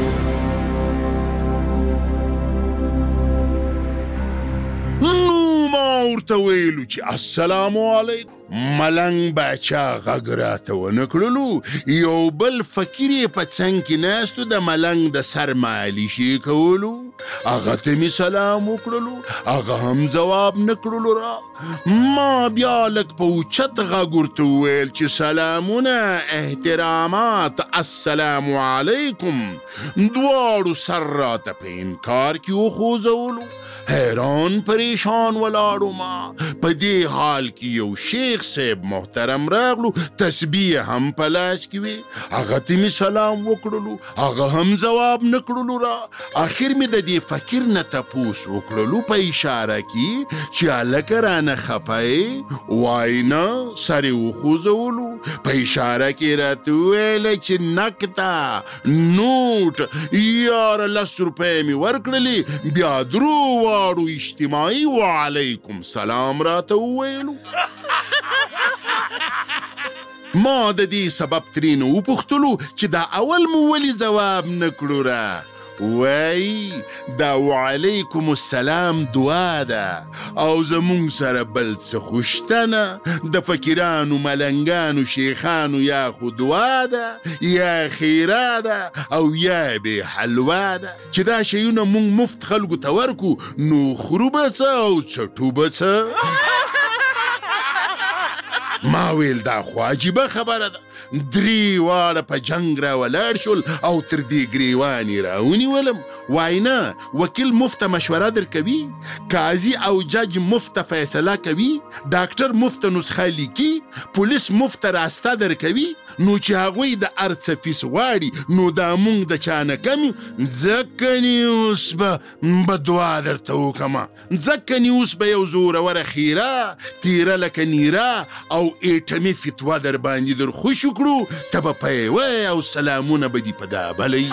نو ما ورته ویلو چې السلام علیکم ملنګ بچا غګراته ونکړلو یو بل فقیر په څنګ کې ناستو د ملنګ د سر مالشي کولو هغه ته می سلام وکړلو هغه هم جواب نکړلو را ما بیا لک په اوچت غګورته ویل چې سلامونه احترامات السلام علیکم دواړو سر راته په انکار کې وخوځولو. حیران پریشان ولاړو ما په دې حال کې یو شیخ صاحب محترم راغلو تسبیح هم په لاس کې وي هغه ته می سلام وکړلو هغه هم جواب نکړلو را اخر می د دې فقیر نه تپوس وکړلو په اشاره کې چې الکه رانه خپای واینا سره وخوځولو په اشاره کې راته ویل چې نکتا نوټ یار لس روپۍ می ورکړلې بیا درو واړو اجتماعي وعلیکم سلام راته وویلو. ما د دې سبب ترینه وپوښتلو چې دا اول مو ولې ځواب نه کړو را وای دا وعلیکم السلام دعا ده او زمونږ سره بل څه خوشتنه د فقیرانو ملنګانو شیخانو یا خو دعا ده یا خیره ده او یا به حلوا ده چې دا شیونه مونږ مفت خلکو ته ورکو نو خورو به څه او چټو به څه. ما ویل دا خو عجیبه خبره ده درې واړه په جنگ را ولاړ شول او تر دې ګریوانې را ونیولم واینا وکیل مفته مشوره درکوي قاضي او جج مفته فیصله کوي ډاکټر مفته نسخه لیکي پولیس مفته راسته درکوي نو چې هغوی د هر څه فیس غواړي نو دا مونږ د چا نه کم یو ځکه نی اوس به به دعا درته وکړمه ځکه نی اوس به یو زوروره خیره تیره لکه نیره او ایټمي فتوا در باندې در خوش وکړو ته به پیوی او سلامونه به دي په دا بلی.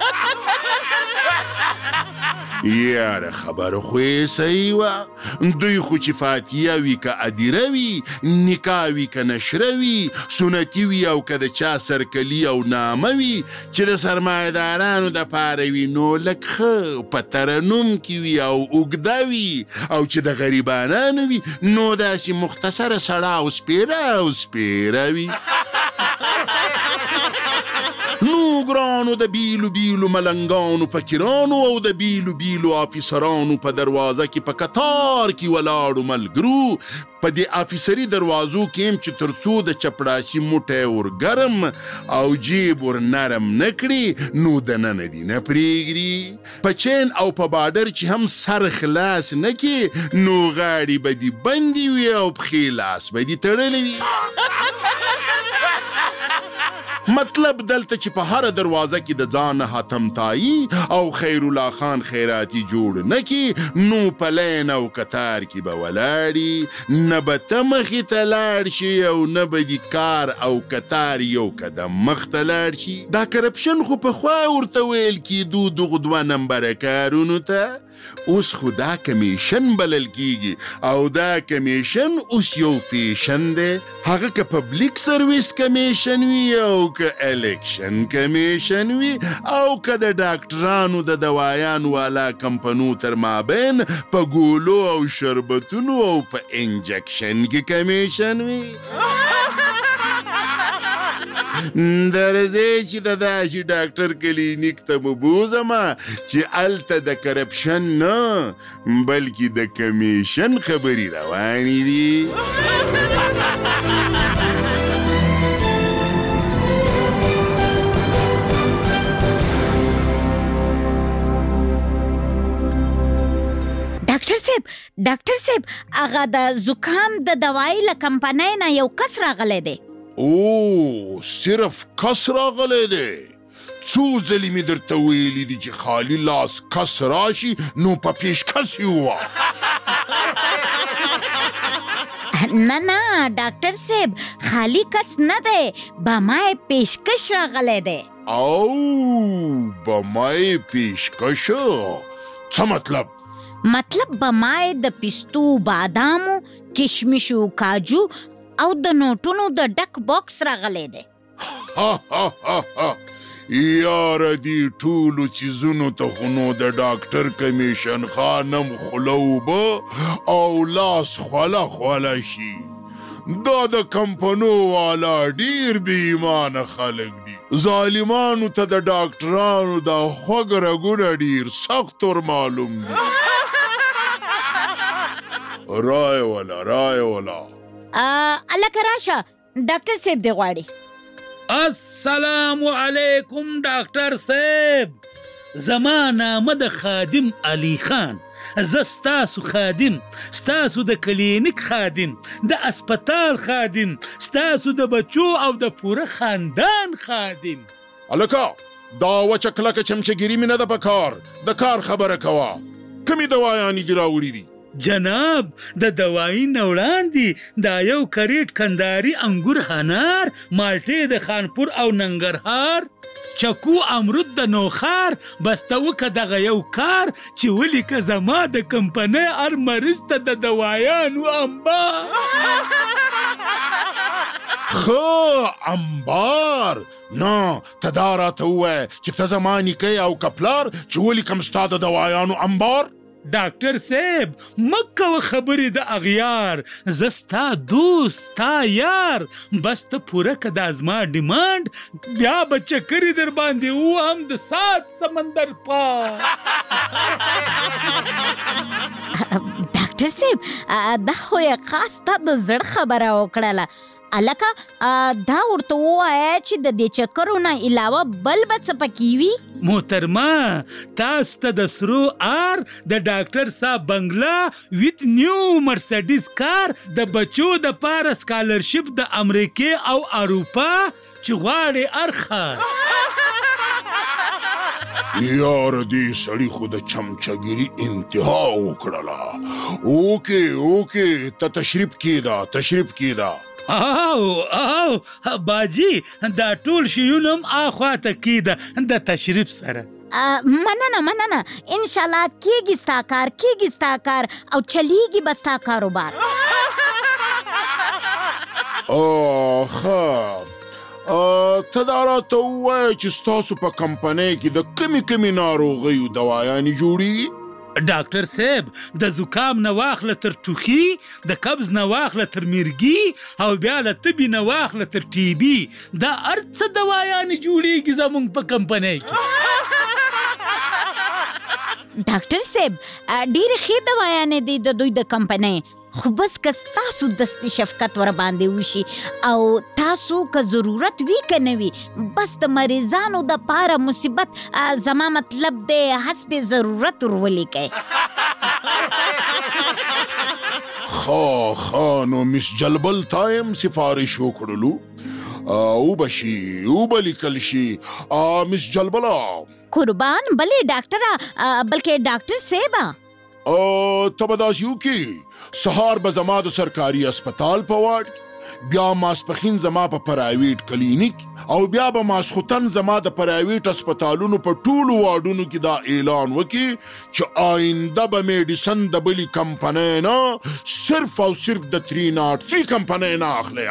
یاره خبر خو یې صحیح وه دوی خو چې فاتحه وي که ادیره وي نکاح وي که نشره وي سنتي وي او که د چا سرکلي او نامه وي چې د سرمایهدارانو دپاره وي نو لږ ښه په ترنم کې وي او اوږده وي او چې د غریبانانو وي نو داسې مختصره سړه او سپیره او سپیره وي. نو ګرانو د بیلو بیلو ملنګانو فقیرانو او د بیلو بیلو آفیسرانو په دروازه کې په کتار کې ولاړو ملګرو په دې آفیسري دروازو کې هم چې تر څو د چپړاسي موټی ور ګرم او جیب ور نرم نه کړي نو دننه دي نه پرېږدي په چین او په باډر چې هم سر خلاص نه کړي نو غاړې به دي بندې وي او پښې لاس به دي تړلی وي. مطلب دلته چې په هر دروازه کې د ځان حاتم تایی او خیر الله خان خیراتی جوړ نه کی نو په لین او کتار کې به ولاړي نه به ته مخې ته لاړ شي او نه به دي کار او کتار یو قدم مخ ته لاړ شي. دا کرپشن خو پخوا ورته ویل کېدو دغو دوه نمبره کارونو ته اوس خو دا کمیشن بلل کیږي او دا کمیشن اوس یو فیشن دی هغه که پبلیک سرویس کمیشن وي او که الیکشن کمیشن وي او که د ډاکټرانو د دوايانو والا کمپنو تر مابین په ګولو او شربتونو او په انجکشن کې کمیشن وي درځئ چې د داسې ډاکټر کلینیک ته مو بوځمه چې هلته د کرپشن نه بلکې د کمیشن خبرې روانې دي ډاکټر صاحب ډاکټر صاحب هغه د زکام د دوايي له کمپنۍ نه یو کس راغلی دی او صرف کس راغلی دی څو ځلې مې درته ویلي دي چې خالي لاس کس راشي نو په پیشکش یې ووایه نه نه ډاکټر صاحب خالی کس نه دی بمای پیشکش راغلی دی او بمای پیشکش څه مطلب مطلب بمای د پستو بادامو کشمشو کاجو او د نوټونو د ډک باکس راغلی دی یاره دې ټولو څیزونو ته خو نو د ډاکټر کمیشن خانم خوله اوبه او لاس خوله خوله شي دا د کمپنو والا ډیر بې ایمانه خلک دي ظالمانو ته د ډاکټرانو دا خوږ رګونه ډیر سخت ور معلوم دي رای ولا رای ولا الکه راشه ډاکټر صاحب دی غواړي السلام علیکم ډاکټر صاحب زما نامه د خادم علي خان زه ستاسو خادم ستاسو د کلینیک خادم د اسپتال خادم ستاسو د بچو او د پوره خاندان خادم الکه دا وچه کلکه چمچهګیري مې نه ده په کار د کار خبره کوه کومې دوايانې دې راوړي دي جناب د دوايي نه وړاندې دا یو کریټ کنداري انګور هنار مالټې د خانپور او ننګرهار چکو امرود د نوخار بس ته وکه دغه یو کار چې ولیکه زما د کمپنۍ هر مریض ته د دوايانو انبار ښه امبار نه ته دا راته ووایه چې ته زما نیکۍ او کپلار چې ولیکم ستا د دوايانو انبار ډاکټر صاحب مکه خبرې د اغیار زه ستا دوست ستا یار بس ته پوره که دا زما ډیمانډ بیا به چکرې در باندې و هم د سات سمندر پار ډاکټر صاحب دا خو یې خاص تا د زړه خبره وکړله الکه دا ورته ووایه چې د دې چکرو نه علاوه بل به څه پکې وي محترمه تاسو ته د سرو آر د ډاکټر صاحب بنگلا ویت نیو مرسډیز کار د بچو د پاره سکالرشپ د امریکې او اروپا چې غواړي ارخه یاره دې سړي خو د چمچهګیري انتها وکړله اوکې اوکې ته تشریف کېده تشریف کېده او او باجی دا ټول شیونه هم اخواته کېده د تشریف سره مننه مننه انشاءالله کېږي ستا کار کېږي ستا کار او چلیږي به ستا کاروبار ښه ته دا راته ووایه چې ستاسو په کمپنۍ کې د کمې کمې ناروغیو دوايانې جوړېږي ډاکټر صاحب د زکام نه واخله تر ټوخي د قبض نه واخله تر مرګي او بیا له تبي نه واخله تر ټي بي دا هر څه دوايانې جوړېږي زموږ په کمپنۍ کې ډاکټر صاحب ډېرې ښې دوايانې دي د دوی د کمپنۍ خو بس که ستاسو دستي شفقت ور باندې وشي او تاسو که ضرورت وي که نه وي بس د مریضانو د پاره مصیبت زما مطلب دی حسب ضرورت ور ولیکئ ښه ښه نو مس جلبل تا یم سفارش وکړلو اوبه شي اوبه لیکل شي مس جلبله قربان بلې ډاکټره بلکې ډاکټر صاحبه ته به داسې وکړي سهار به زما د سرکاري اسپتال په واډ بیا ماسپخین زما په پرایویټ کلینیک او بیا به ماسخوتن زما د پرایویټ هسپتالونو په ټولو واډونو کې دا اعلان وکي چې آینده به میډیسن د بلې کمپنۍ نه صرف او صرف د تھری ناٹ تھری کمپنۍ نه اخلي.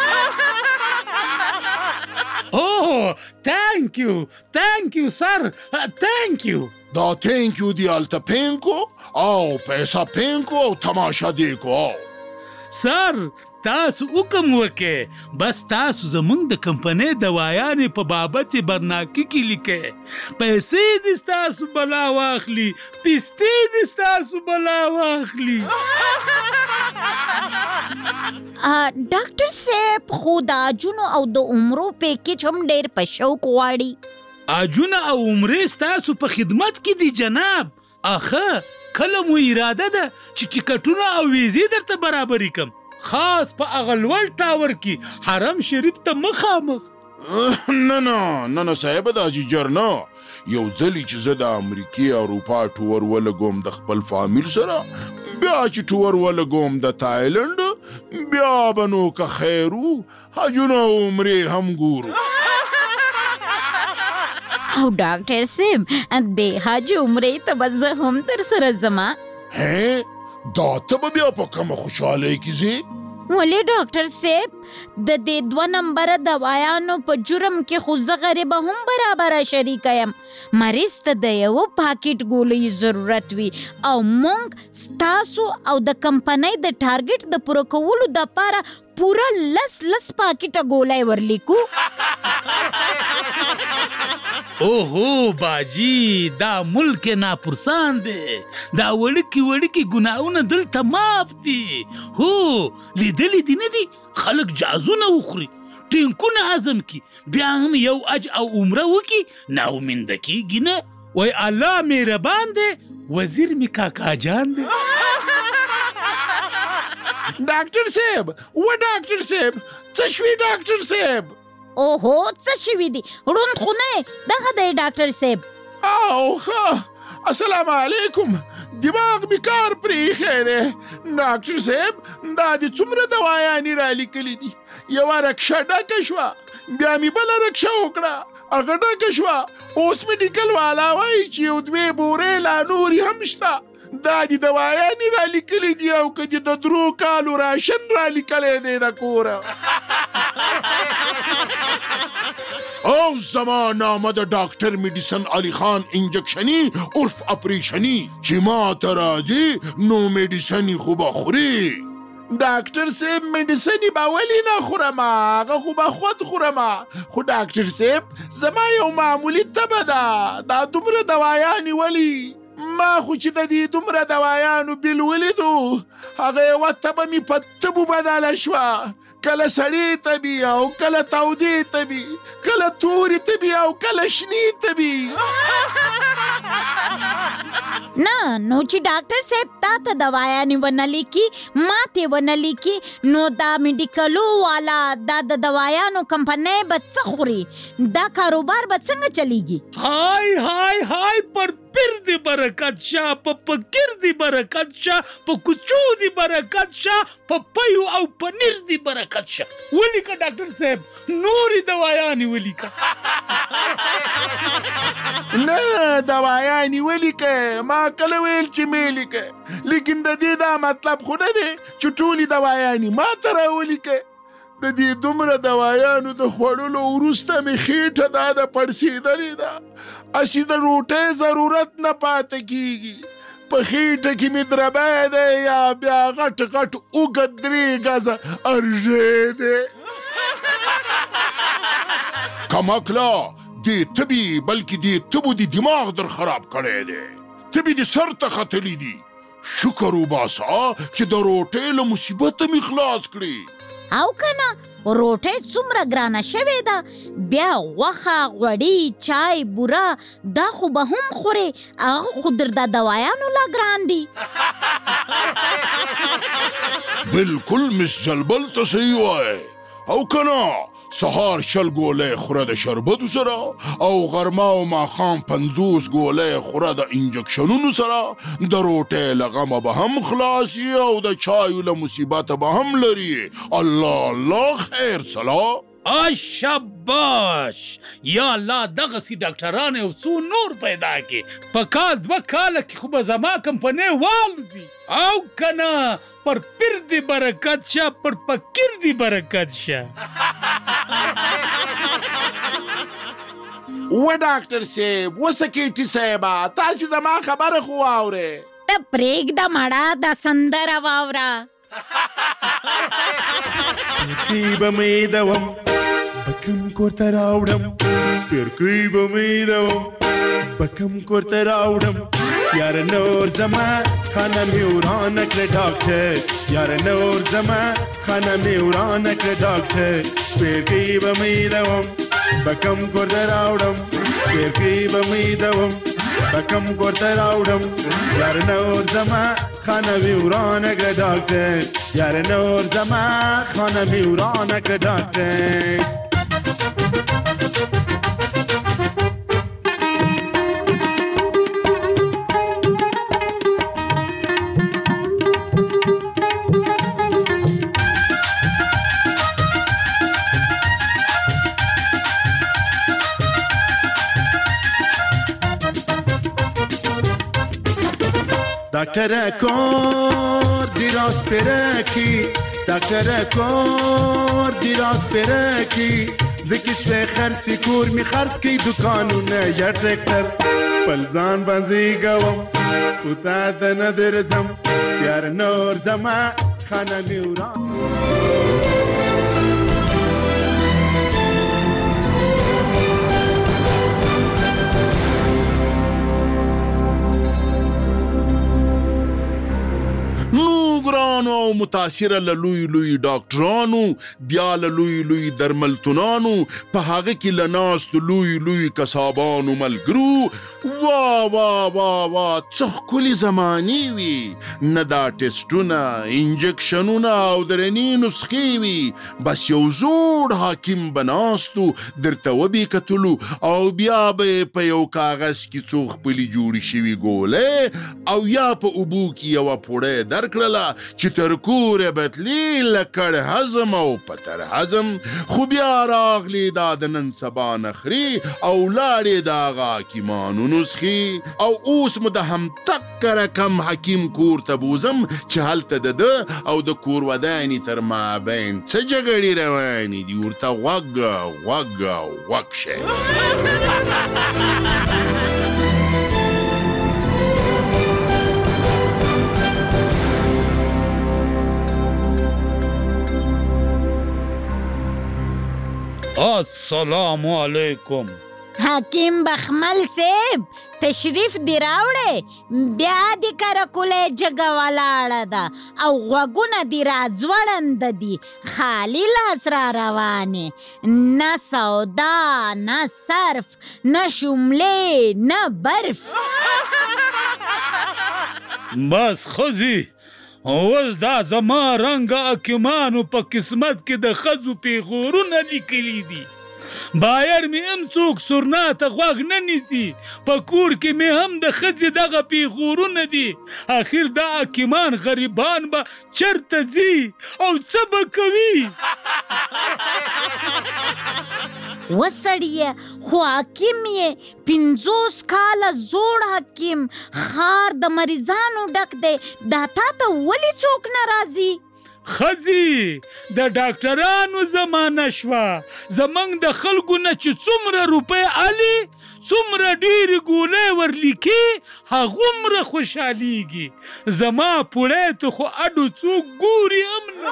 اوه تhank you thank you سر thank you. دا تhank you دی الته پینکو او پیسا پینکو او تماشا دیکو. سر تاسو حکم وکې بس تاسو زمونږ د کمپنۍ دوايانې په بابت برناکي کې لیکئ پیسې دې ستاسو بلا واخلي پیستې دې ستاسو بلا واخلي. ډاکټر صاحب خو د اجونو او د عمرو پیکیج هم ډېر په شوق غواړي. اجونه او عمرې ستاسو په خدمت کې دي جناب. اخه کله مو اراده ده چې ټکټونه او ویزې درته برابرې کم خاص په هغه لوړ ټاور کې حرم شریف ته مخامخ. نه نه نه نه صاحب دا جیجر نه یو ځلې چې زه د امریکې اروپا ټور ولګوم د خپل فامیل سره بیا چې ټور ولګوم د تایلنډ بیا به نو که خیرو حجونه او عمرې هم ګورو. او ډاکټر صاحب د حج عمرې ته به زه هم در سره ځما. هې دا ته به بیا په کومه خوشحالۍ کې ځې؟ ولې ډاکټر صاحب د دې دوه نمبره دوايانو په جرم کې خو زه غریبه هم برابره شریکه یم. مریض ته د یوه پاکټ ګولۍ ضرورت وي او موږ ستاسو او د کمپنۍ د ټارګټ د پوره کولو دپاره پوره لس لس پاکټه ګولۍ ورلیکو. اوهو باجی دا ملک ناپرسان دی دا وړکي وړکي ګناهونه دلته معاف دي. هو لیدلی دي نه دي خلک جازونه وخوري ټینکونه هضم کی بیا هم یو اج او عمره وکي ناامید کیږي نه. وای الله مهربان دی وزیر می کاکا جان دی. ډاکټر صاحب و ډاکټر صاحب څه شوي ډاکټر صاحب؟ اوهو څه شوي دي ړوند خو نه دغه دی ډاکټر صاحب. او ښه السلام علیکم دماغ می کار پرېښی دی. ډاکټر صاحب دا دې څومره دوايانې رالیکلي دي؟ یوه رکشه ډکه شوه بیا مې بله رکشه وکړه هغه ډکه شوه اوس میډیکل والا وایي چې یو دوې بورې لا نورې هم شته. دا دې دوايانې رالیکلي دي او که دې د درو کالو راشن رالیکلی دی د کوره. او زما نامه د ډاکټر میډیسن علي خان انجکشني عرف اپریشني چې ما ته راځي نو میډیسني خو به خوري. ډاکټر صاحب میډیسني به ولې نه خورم هغه خو به خود خورم خو ډاکټر صاحب زما یو معمولي تبه ده دا دومره دوايانې ولې ما خو چې د دې دومره دوايانو بیل ولیدو هغه یوه تبه مې په تبو بدله شوه کله سړې تبي او کله تودې تبي کله تورې تبي او کله شنې تبي. نه نو چې ډاکټر صاحب تا ته دوايانې ونه لیکي ما ته ونه لیکي نو دا میډیکلو والا دا د دوايانو کمپنۍ به څه خوري دا کاروبار به څنګه چلیږي؟ هاي هاي هاي پر پیر دی برکت شاه په پکیر دی برکت شاه په کوچو دی برکت شاه په پیو او پنیر دی برکت شاه. ولیکه ډاکټر صاحب نورې دوايانې ولیکه. نه دوايانې ولیکه ما کله ویل چې مې لیکه لیکن د دې دا مطلب خو نه دی چې ټولې دوايانې ما ته راولیکه. د دې دومره دوايانو د خوړلو وروسته مې خېټه دا د پړسېدلې ده اسی د روټۍ ضرورت نه پاتې کیږي په خېټه کې مې دربی دی یا بیا غټ غټ اوږد درې ګزه ارژې دی. کمکله دې تبي بلکې دې تبو دې دماغ در خراب کړی دی تبي دې سر ته ختلی دي. شکر وباسه چې د روټۍ له مصیبته مې خلاص کړي. او کنه روټۍ څومره ګرانه شوې ده بیا غوښه غوړي چای بوره دا خو به هم خورې هغه خو در دا دوايانو لا ګران دي. بالکل مس جلبل ته صحیح وایي او کنه سهار شل ګولۍ خوره د شربتو سره او غرمه او ماښام پنځوس ګولۍ خوره د انجکشنونو سره د روټۍ له غمه به هم خلاص یې او د چایو له مصیبته به هم لري. الله الله خیر سلا. شاباش یا الله دغسې ډاکټران یو څو نور پیدا کړي. په کال دوه کاله کې خو به زما کمپنۍ والوځي او که نه پر پیر دې برکت شه پر فقیر دې برکت شه. و ډاکټر صاحب و سکیټي صاحبه تاسې زما خبره خو واورې. ته پرېږده مړه دا سندره واوره. پیرکۍ به مې دوم بکم کور ته راوړم پیرکۍ به مې دوم بکم کور ته راوړم یاره نور زما خانه مې ورانه کړه ډاکټر یاره نور زما خانه مې ورانه کړه ډاکټر پیرکۍ به مې دوم بکم کور ته راوړم پیرکۍ به مې دوم بکم کور ته راوړم یاره نور زما خانه مې ورانه کړه ډاکټر یاره نور زما خانه مې ورانه کړه ډاکټر. دکتر کار دیراز پرکی دکتر کار دیراز پرکی زکشوه خرسی کور می خرس کی دکانونه یا ترکتر پلزان بنزی گوم کتا ده ندرزم یار نور زما خانه میوران. ګرانو او متاثره له لوی لوی ډاکټرانو بیا له لوی لوی درملتونانو په هغه کې له ناستو لوی لوی کسابانو ملګرو وا وا وا وا څه ښکلې زمانې وي نه دا ټسټونه انجکشنونه او درنې نسخې وي بس یو زوړ حاکم به ناستو درته وبې کتلو او بیا به په یو کاغذ کې څو خپلې جوړې شوي ګولۍ او یا په اوبو کې یوه پوړۍ درکړله چې تر کوره بتلی لکړ هضم او پتر هضم خو بیا راغلی دا د نن سبا نخري او لاړې د هغه حکیمانو نسخې او اوس مو د همتک رقم حکیم کور ته بوزم چې هلته د ده او د کور ودانې تر مابین څه جګړې روانې دي ورته غوږ غوږ غوږ شئ. السلام علیکم. حکیم بخمل صاحب تشریف دی راوړې بیا دې کره کولې جګه ولاړه ده او غوږونه دې راځوړنده دي خالي لاس را روانې نه سودا نه صرف نه شملې نه برف. بس ښځې اوس دا زما رنګه حکیمانو په قسمت کې د ښځو پیغورونه لیکلي دي. بایر مې هم څوک سورناته غوږ نه نیسي په کور کې مې هم د ښځې دغه پیغورونه دي. اخر دا حکیمان غریبان به چرته ځي او څه به کوي؟ وسړیه خو حکیم یې پنځوس کاله زوړ حکیم ښار د مریضانو ډک دی دا تا ته ولې څوک نه راځي؟ ښځې د ډاکټرانو زمانه شوه زموږ د خلکو نه چې څومره روپۍ الي څومره ډېرې ګولۍ ورلیکي هغومره خوشحالیږي. زما پوړۍ ته خو اډو څوک ګوري هم نه.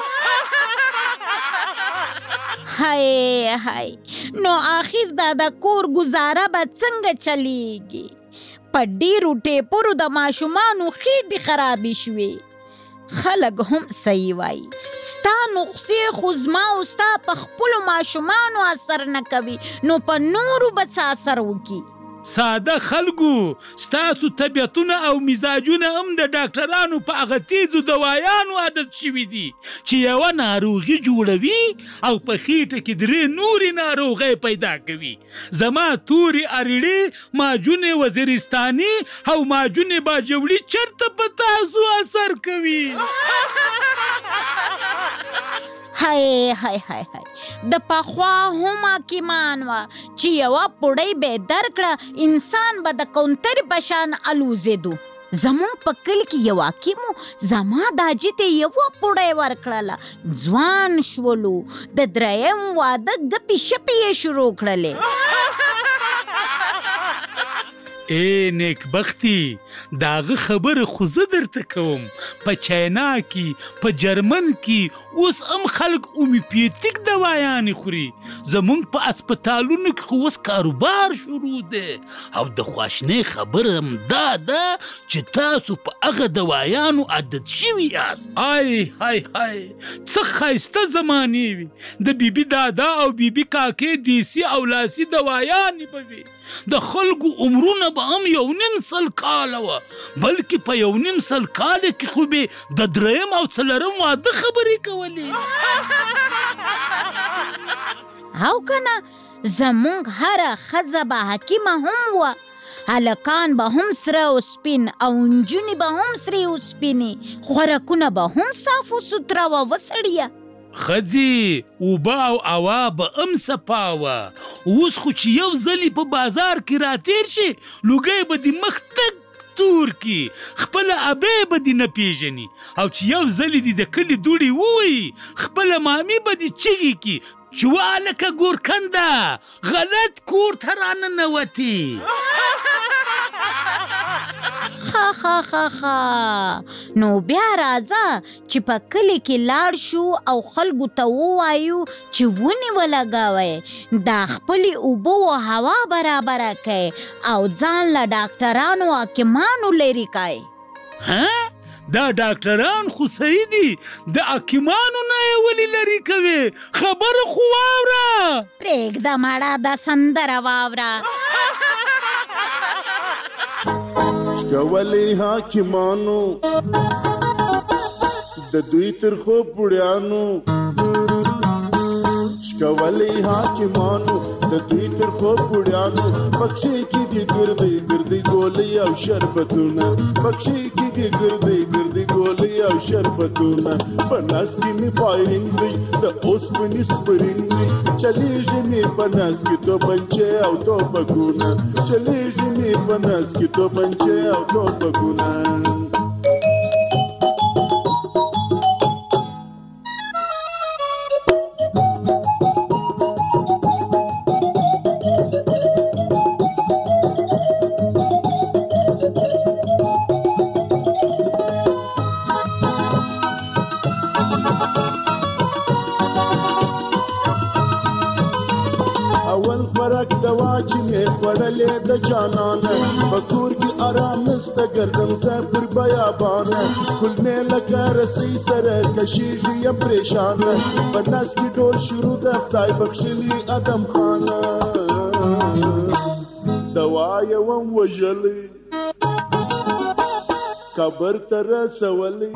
هی هی نو آخر دا د کور گزاره به څنګه چلیږي؟ په ډېرو ټیپرو د ماشومانو خېټې خرابې شوې. خلک هم صحیح وایي ستا نقصې خو زما او ستا په خپلو ماشومانو اثر نه کوي نو په نورو به څه اثر وکړي؟ ساده خلکو ستاسو طبیعتونه او مزاجونه هم د ډاکټرانو په هغه تیزو دوايانو عادت شوي دي چې یوه ناروغي جوړوي او په خېټه کې درې نورې ناروغۍ پیدا کوي. زما تورې اریړې ماجونې وزیرستاني او ماجونې باجوړي چرته په تاسو اثر کوي؟ هاي هاي هاي هاي د پخوا هم حکیمان وه چې یوه پوړۍ به درکړه انسان به د کونتر په شان الوزېدو. زمونږ په کلي کې یو حکیمو زما داجي ته یوه پوړۍ ورکړله، ځوان شولو، د دریم واده ګپې شپې یې شروع کړلې. ای نیکبختي داغه خبره خو زه درته کوم. په چاینا کې په جرمن کې اوس هم خلک اومیوپیتیک دوايانې خوري. زمونږ په اسپتالونو کې خو اوس کاروبار شروع دی او د خواشنۍ خبره هم دا ده چې تاسو په هغه دوايانو عادت شوي یاست. آی های های څه ښایسته زمانې وي، د بیبي دادا او بیبي کاکې دیسي او لاسي دوايانې به وي. د خلکو عمرونه به هم یو نیم سل کاله وه، بلکې په یو نیم سل کاله کې خو به د دریم او څلرم واده خبرې کولې. او کنه زمونږ هره ښځه به حکیمه هم وه، هلکان به هم سره او سپین او نجونې به هم سرې او سپینې، خوراکونه به هم صاف و سوتره وه. وسړیه خځې اوبه او هوا به هم صفا وه. اوس خو چې یو ځلې په بازار کې راتېر شي لوګی به دې مخ تک تور کی، خپله ابې به دې نه پیژني، او چې یو ځلې دې د کلي دوړې ووایي خپله مامي به دې چغې کی چې والکه ګورکنده غلط کور ته راننوتې. خا خا خا خا نو بیا راځه چې په کلي کې لاړ شو او خلکو ته ووایو چې ونې ولګوئ، دا خپلې اوبه و هوا برابره کړئ او ځان له ډاکټرانو حکیمانو لرې کړئ. ها دا ډاکټران خو صحیح دي، د حکیمانو نه یې ولې لرې کوې؟ خبره خو واوره. پرېږده مړه دا سندره واوره. شکولی حاکمانو د دوی ترخو پوړیانو، شکولی حاکمانو د دوی ترخو پوړیانو، بخشي کې دي ګردې ګردې ګولۍ او شربتونه، بخشي کې دي ګردې ګردې ګولۍ او شربتونه. په ناز کې مې فایرنګ دی د اوسپنې سپرنګ دی، چلیږي مې په ناز کې توپنچې او توپکونه، چلیږي مې په ناز کې توپنچې او توپکونه. چې مې خوړلې د جانانه، په کور کې آرام نسته ګرځم زه پر بیابانه، کلمې لکه رسۍ سره کشېږي یم پریشانه، په نس کې ډول شروع د خدای بخښلي ادم خانه، دوا یې وم وژلی قبر ته رسولی.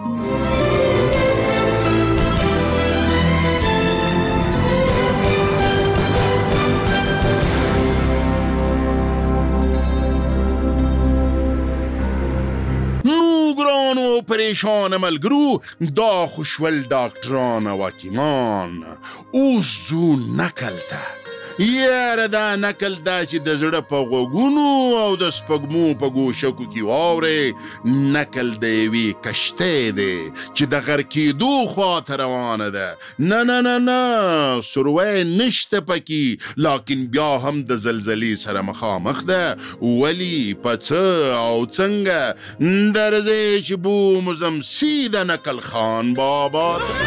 ګرانو پریشان ملګرو دا خوشول ډاکټران او حکیمان اوس ځو نکل ته. یاره دا نکل داسې د زړه په غوږونو او د سپږمو په ګوشکو کې واورې، نکل د یوې کشتۍ دی چې د غر کېدو خواته روانه ده. نه نه نه نه سروی نشته پکې، لاکن بیا هم د زلزلې سره مخامخ ده. ولی په څه او څنګه درځئ چې بومزم سیده نکل خان بابا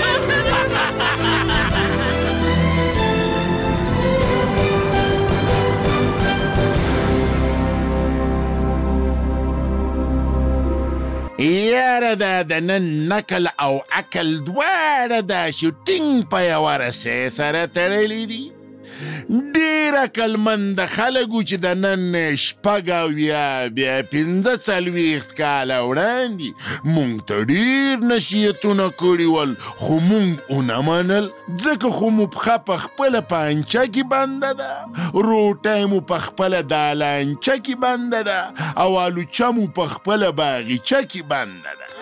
یاره دا د نن نکل او عقل دواړه دا شوټینګ په یوه رسۍ سره تړلی دي. ډېر عقلمند خلکو چې د نن شپږ اویا بیا پنځه څلوېښت کاله وړاندې موږ ته ډېر نصیحتونه کړي ول خو موږ ونه منل ځکه خو مو پښه په خپله پانچه کې بنده ده روټۍ مو په خپله دالانچه کې بنده ده او الوچه مو په خپله باغچه کې بنده ده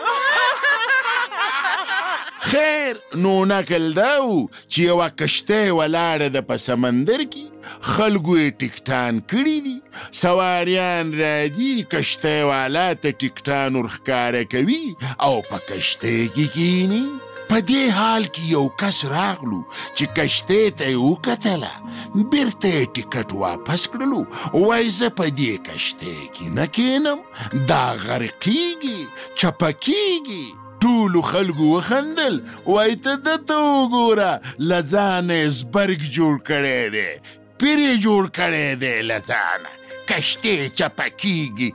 خیر نو نقل دا و چې یوه کشتۍ ولاړه ده په سمندر کې خلکو یې ټکټان کړي دي سواریان راځي کشتۍ والا ته ټکټان ورښکاره کوي او په کشتۍ کې کینی په دې حال کې یو کس راغلو چې کشتۍ ته یې وکتله بیرته یې ټکټ واپس کړلو وایي زه په دې کشتۍ کې نه کینم دا غرقیږي چپه کیږي ټولو خلکو وخندل وایي ته دته وګوره له ځانه یې زبرګ جوړ کړی دی پیر یې جوړ کړی دی له ځانه کشتۍ چپه کیږي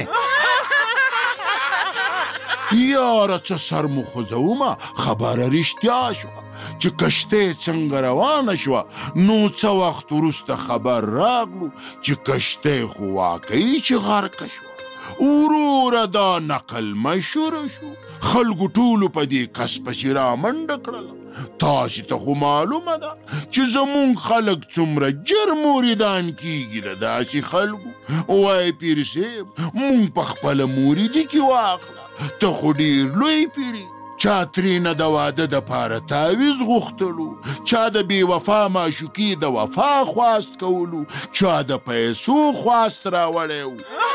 یاره څه سر مو خوځومه خبره رښتیا شوه چې کشتۍ څنګه روانه شوه نو څه وخت وروسته خبر راغلو چې کشتۍ خو واقعي چې غرقه شوه وروره دا نقل مشهوره شو خلکو ټولو په دې کس پسې رامنډه کړله تاسې ته خو معلومه ده چې زمونږ خلک څومره ژر موریدان کیږي د داسې خلکو وایي پیر صاحب مونږ په خپله موریدي کې واخله ته خو ډېر لوی پیري چا ترېنه د واده دپاره تعویض غوښتلو چا د بې وفا معشوقي د وفا خواست کولو چا د پیسو خواست راوړی و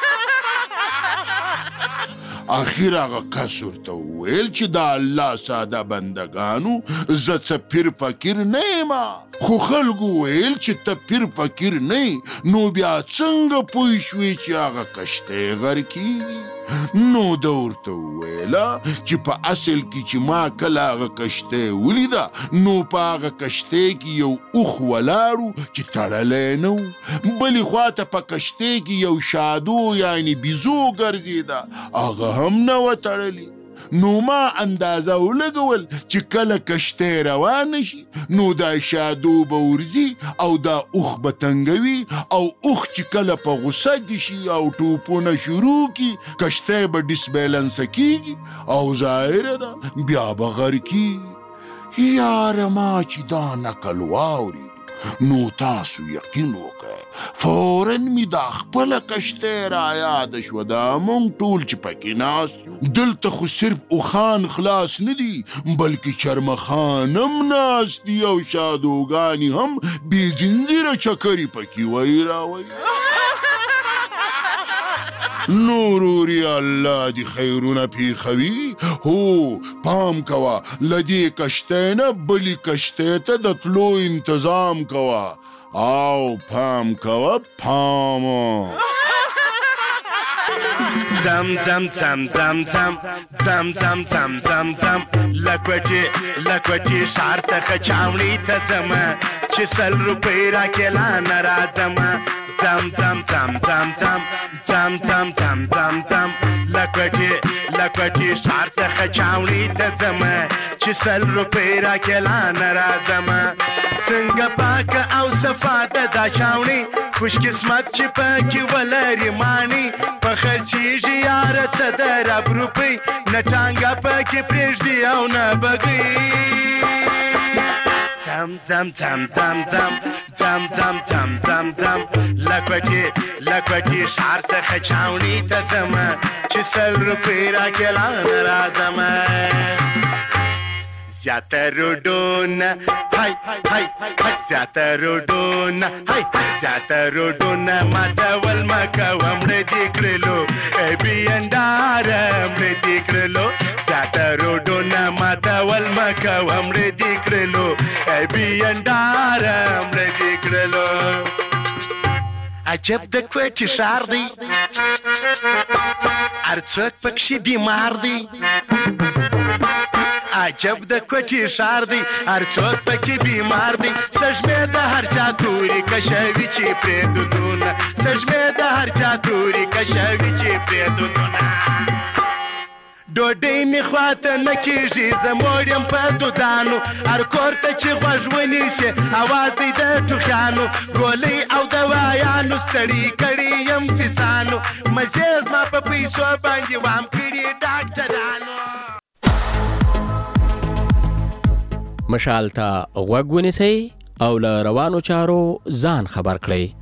آخر هغه کس ورته وویل چې د الله ساده بندګانو زه څه پیر فقیر نه یم خو خلکو ویل چې ته پیر فقیر نه نو بیا څنګه پوه شوې چې هغه کشتۍ غرقېږي نو ده ورته وویله چې په اصل کې چې ما کله هغه کشتۍ ولیده نو په هغه کشتۍ کې یو اوښ ولاړ و چې تړلی نه و بلې خواته په کشتۍ کې یو شادو یعنې بیزو ګرځېده هغه هم نه وه تړلي نو ما اندازه ولګول چې کله کشتۍ روانه شي نو دا شادو به ورځي او دا اوښ به تنګوي او اوښ چې کله په غوسه کې شي او ټوپونه شروع کړي کشتۍ به ډسبیلنسه کېږي او ظاهره ده بیا به غرقېږي یاره ما چې دا نقل واورېد نو تاسو یقین وکړئ فوراً مې دا خپله کشتۍ رایاده شوه دا موږ ټول چې پکې ناست یو دلته خو صرف اوښان خلاص نه دي بلکې چرمخان هم ناست دي او شادوګانې هم بې زنځیره چکرې پکې وایي راوایي نوروري الله دی خیرونه پیښوي هو پام کوه له دې کشتۍ نه بلې کشتۍ ته د تلو انتظام کوه او پام کوه پام زم زم زم زم زم زم زم زم زم زم لکوټي لکوټي ښار ته خچاوڼي ته ځمه چې سل روپۍ راکېلا نه راځمه زم زم زم زم زم زم زم زم زم زم لکوټي لکوټي ښار ته خچاوڼي ته ځمه چې سل روپۍ راکېلا نه راځمه څنګه پاکه او صفا ده دا چاوڼي خوش قسمت چې پکې ولري ماڼي په خرچېږي یاره څه د رب روپۍ نه ټانګه پکې پرېږدي او نه بګۍ زم زم زم زم زم زم زم زم زم زم لکوټي لکوټي ښار څخه چاوڼي ته ځمه چې سل روپۍ راکېلا نه راځمه زیاته روډونه هی هی هی زیاته روډونه هی زیاته روډونه ماتول مه کوه مړه دې کړلو ای بینداره مړه دې کړلو زیاته روډونه ماتول مه کوه مړه دې کړلو ای بینداره مړه دې کړلو عجب د کوټې ښار دی هر څوک پکښې بیمار دی عجب د کوټې ښار دی هر څوک پکې بیمار دی سږمې د هر چا توري کشوي چې پرې دودونه سږمې د هر چا توري کشوي چې پرې دودونه ډوډۍ مې خواته نه کېږي زه موړ یم په دودانو هر کور ته چې غوږ ونیسي اواز دی د ټوخیانو ګولۍ او دوایانو ستړي کړي یم فیسانو مزې زما په پیسو باندې وام کړي ډاکټرانو. مشال ته غوږ ونیسئ او له روانو چارو ځان خبر کړئ.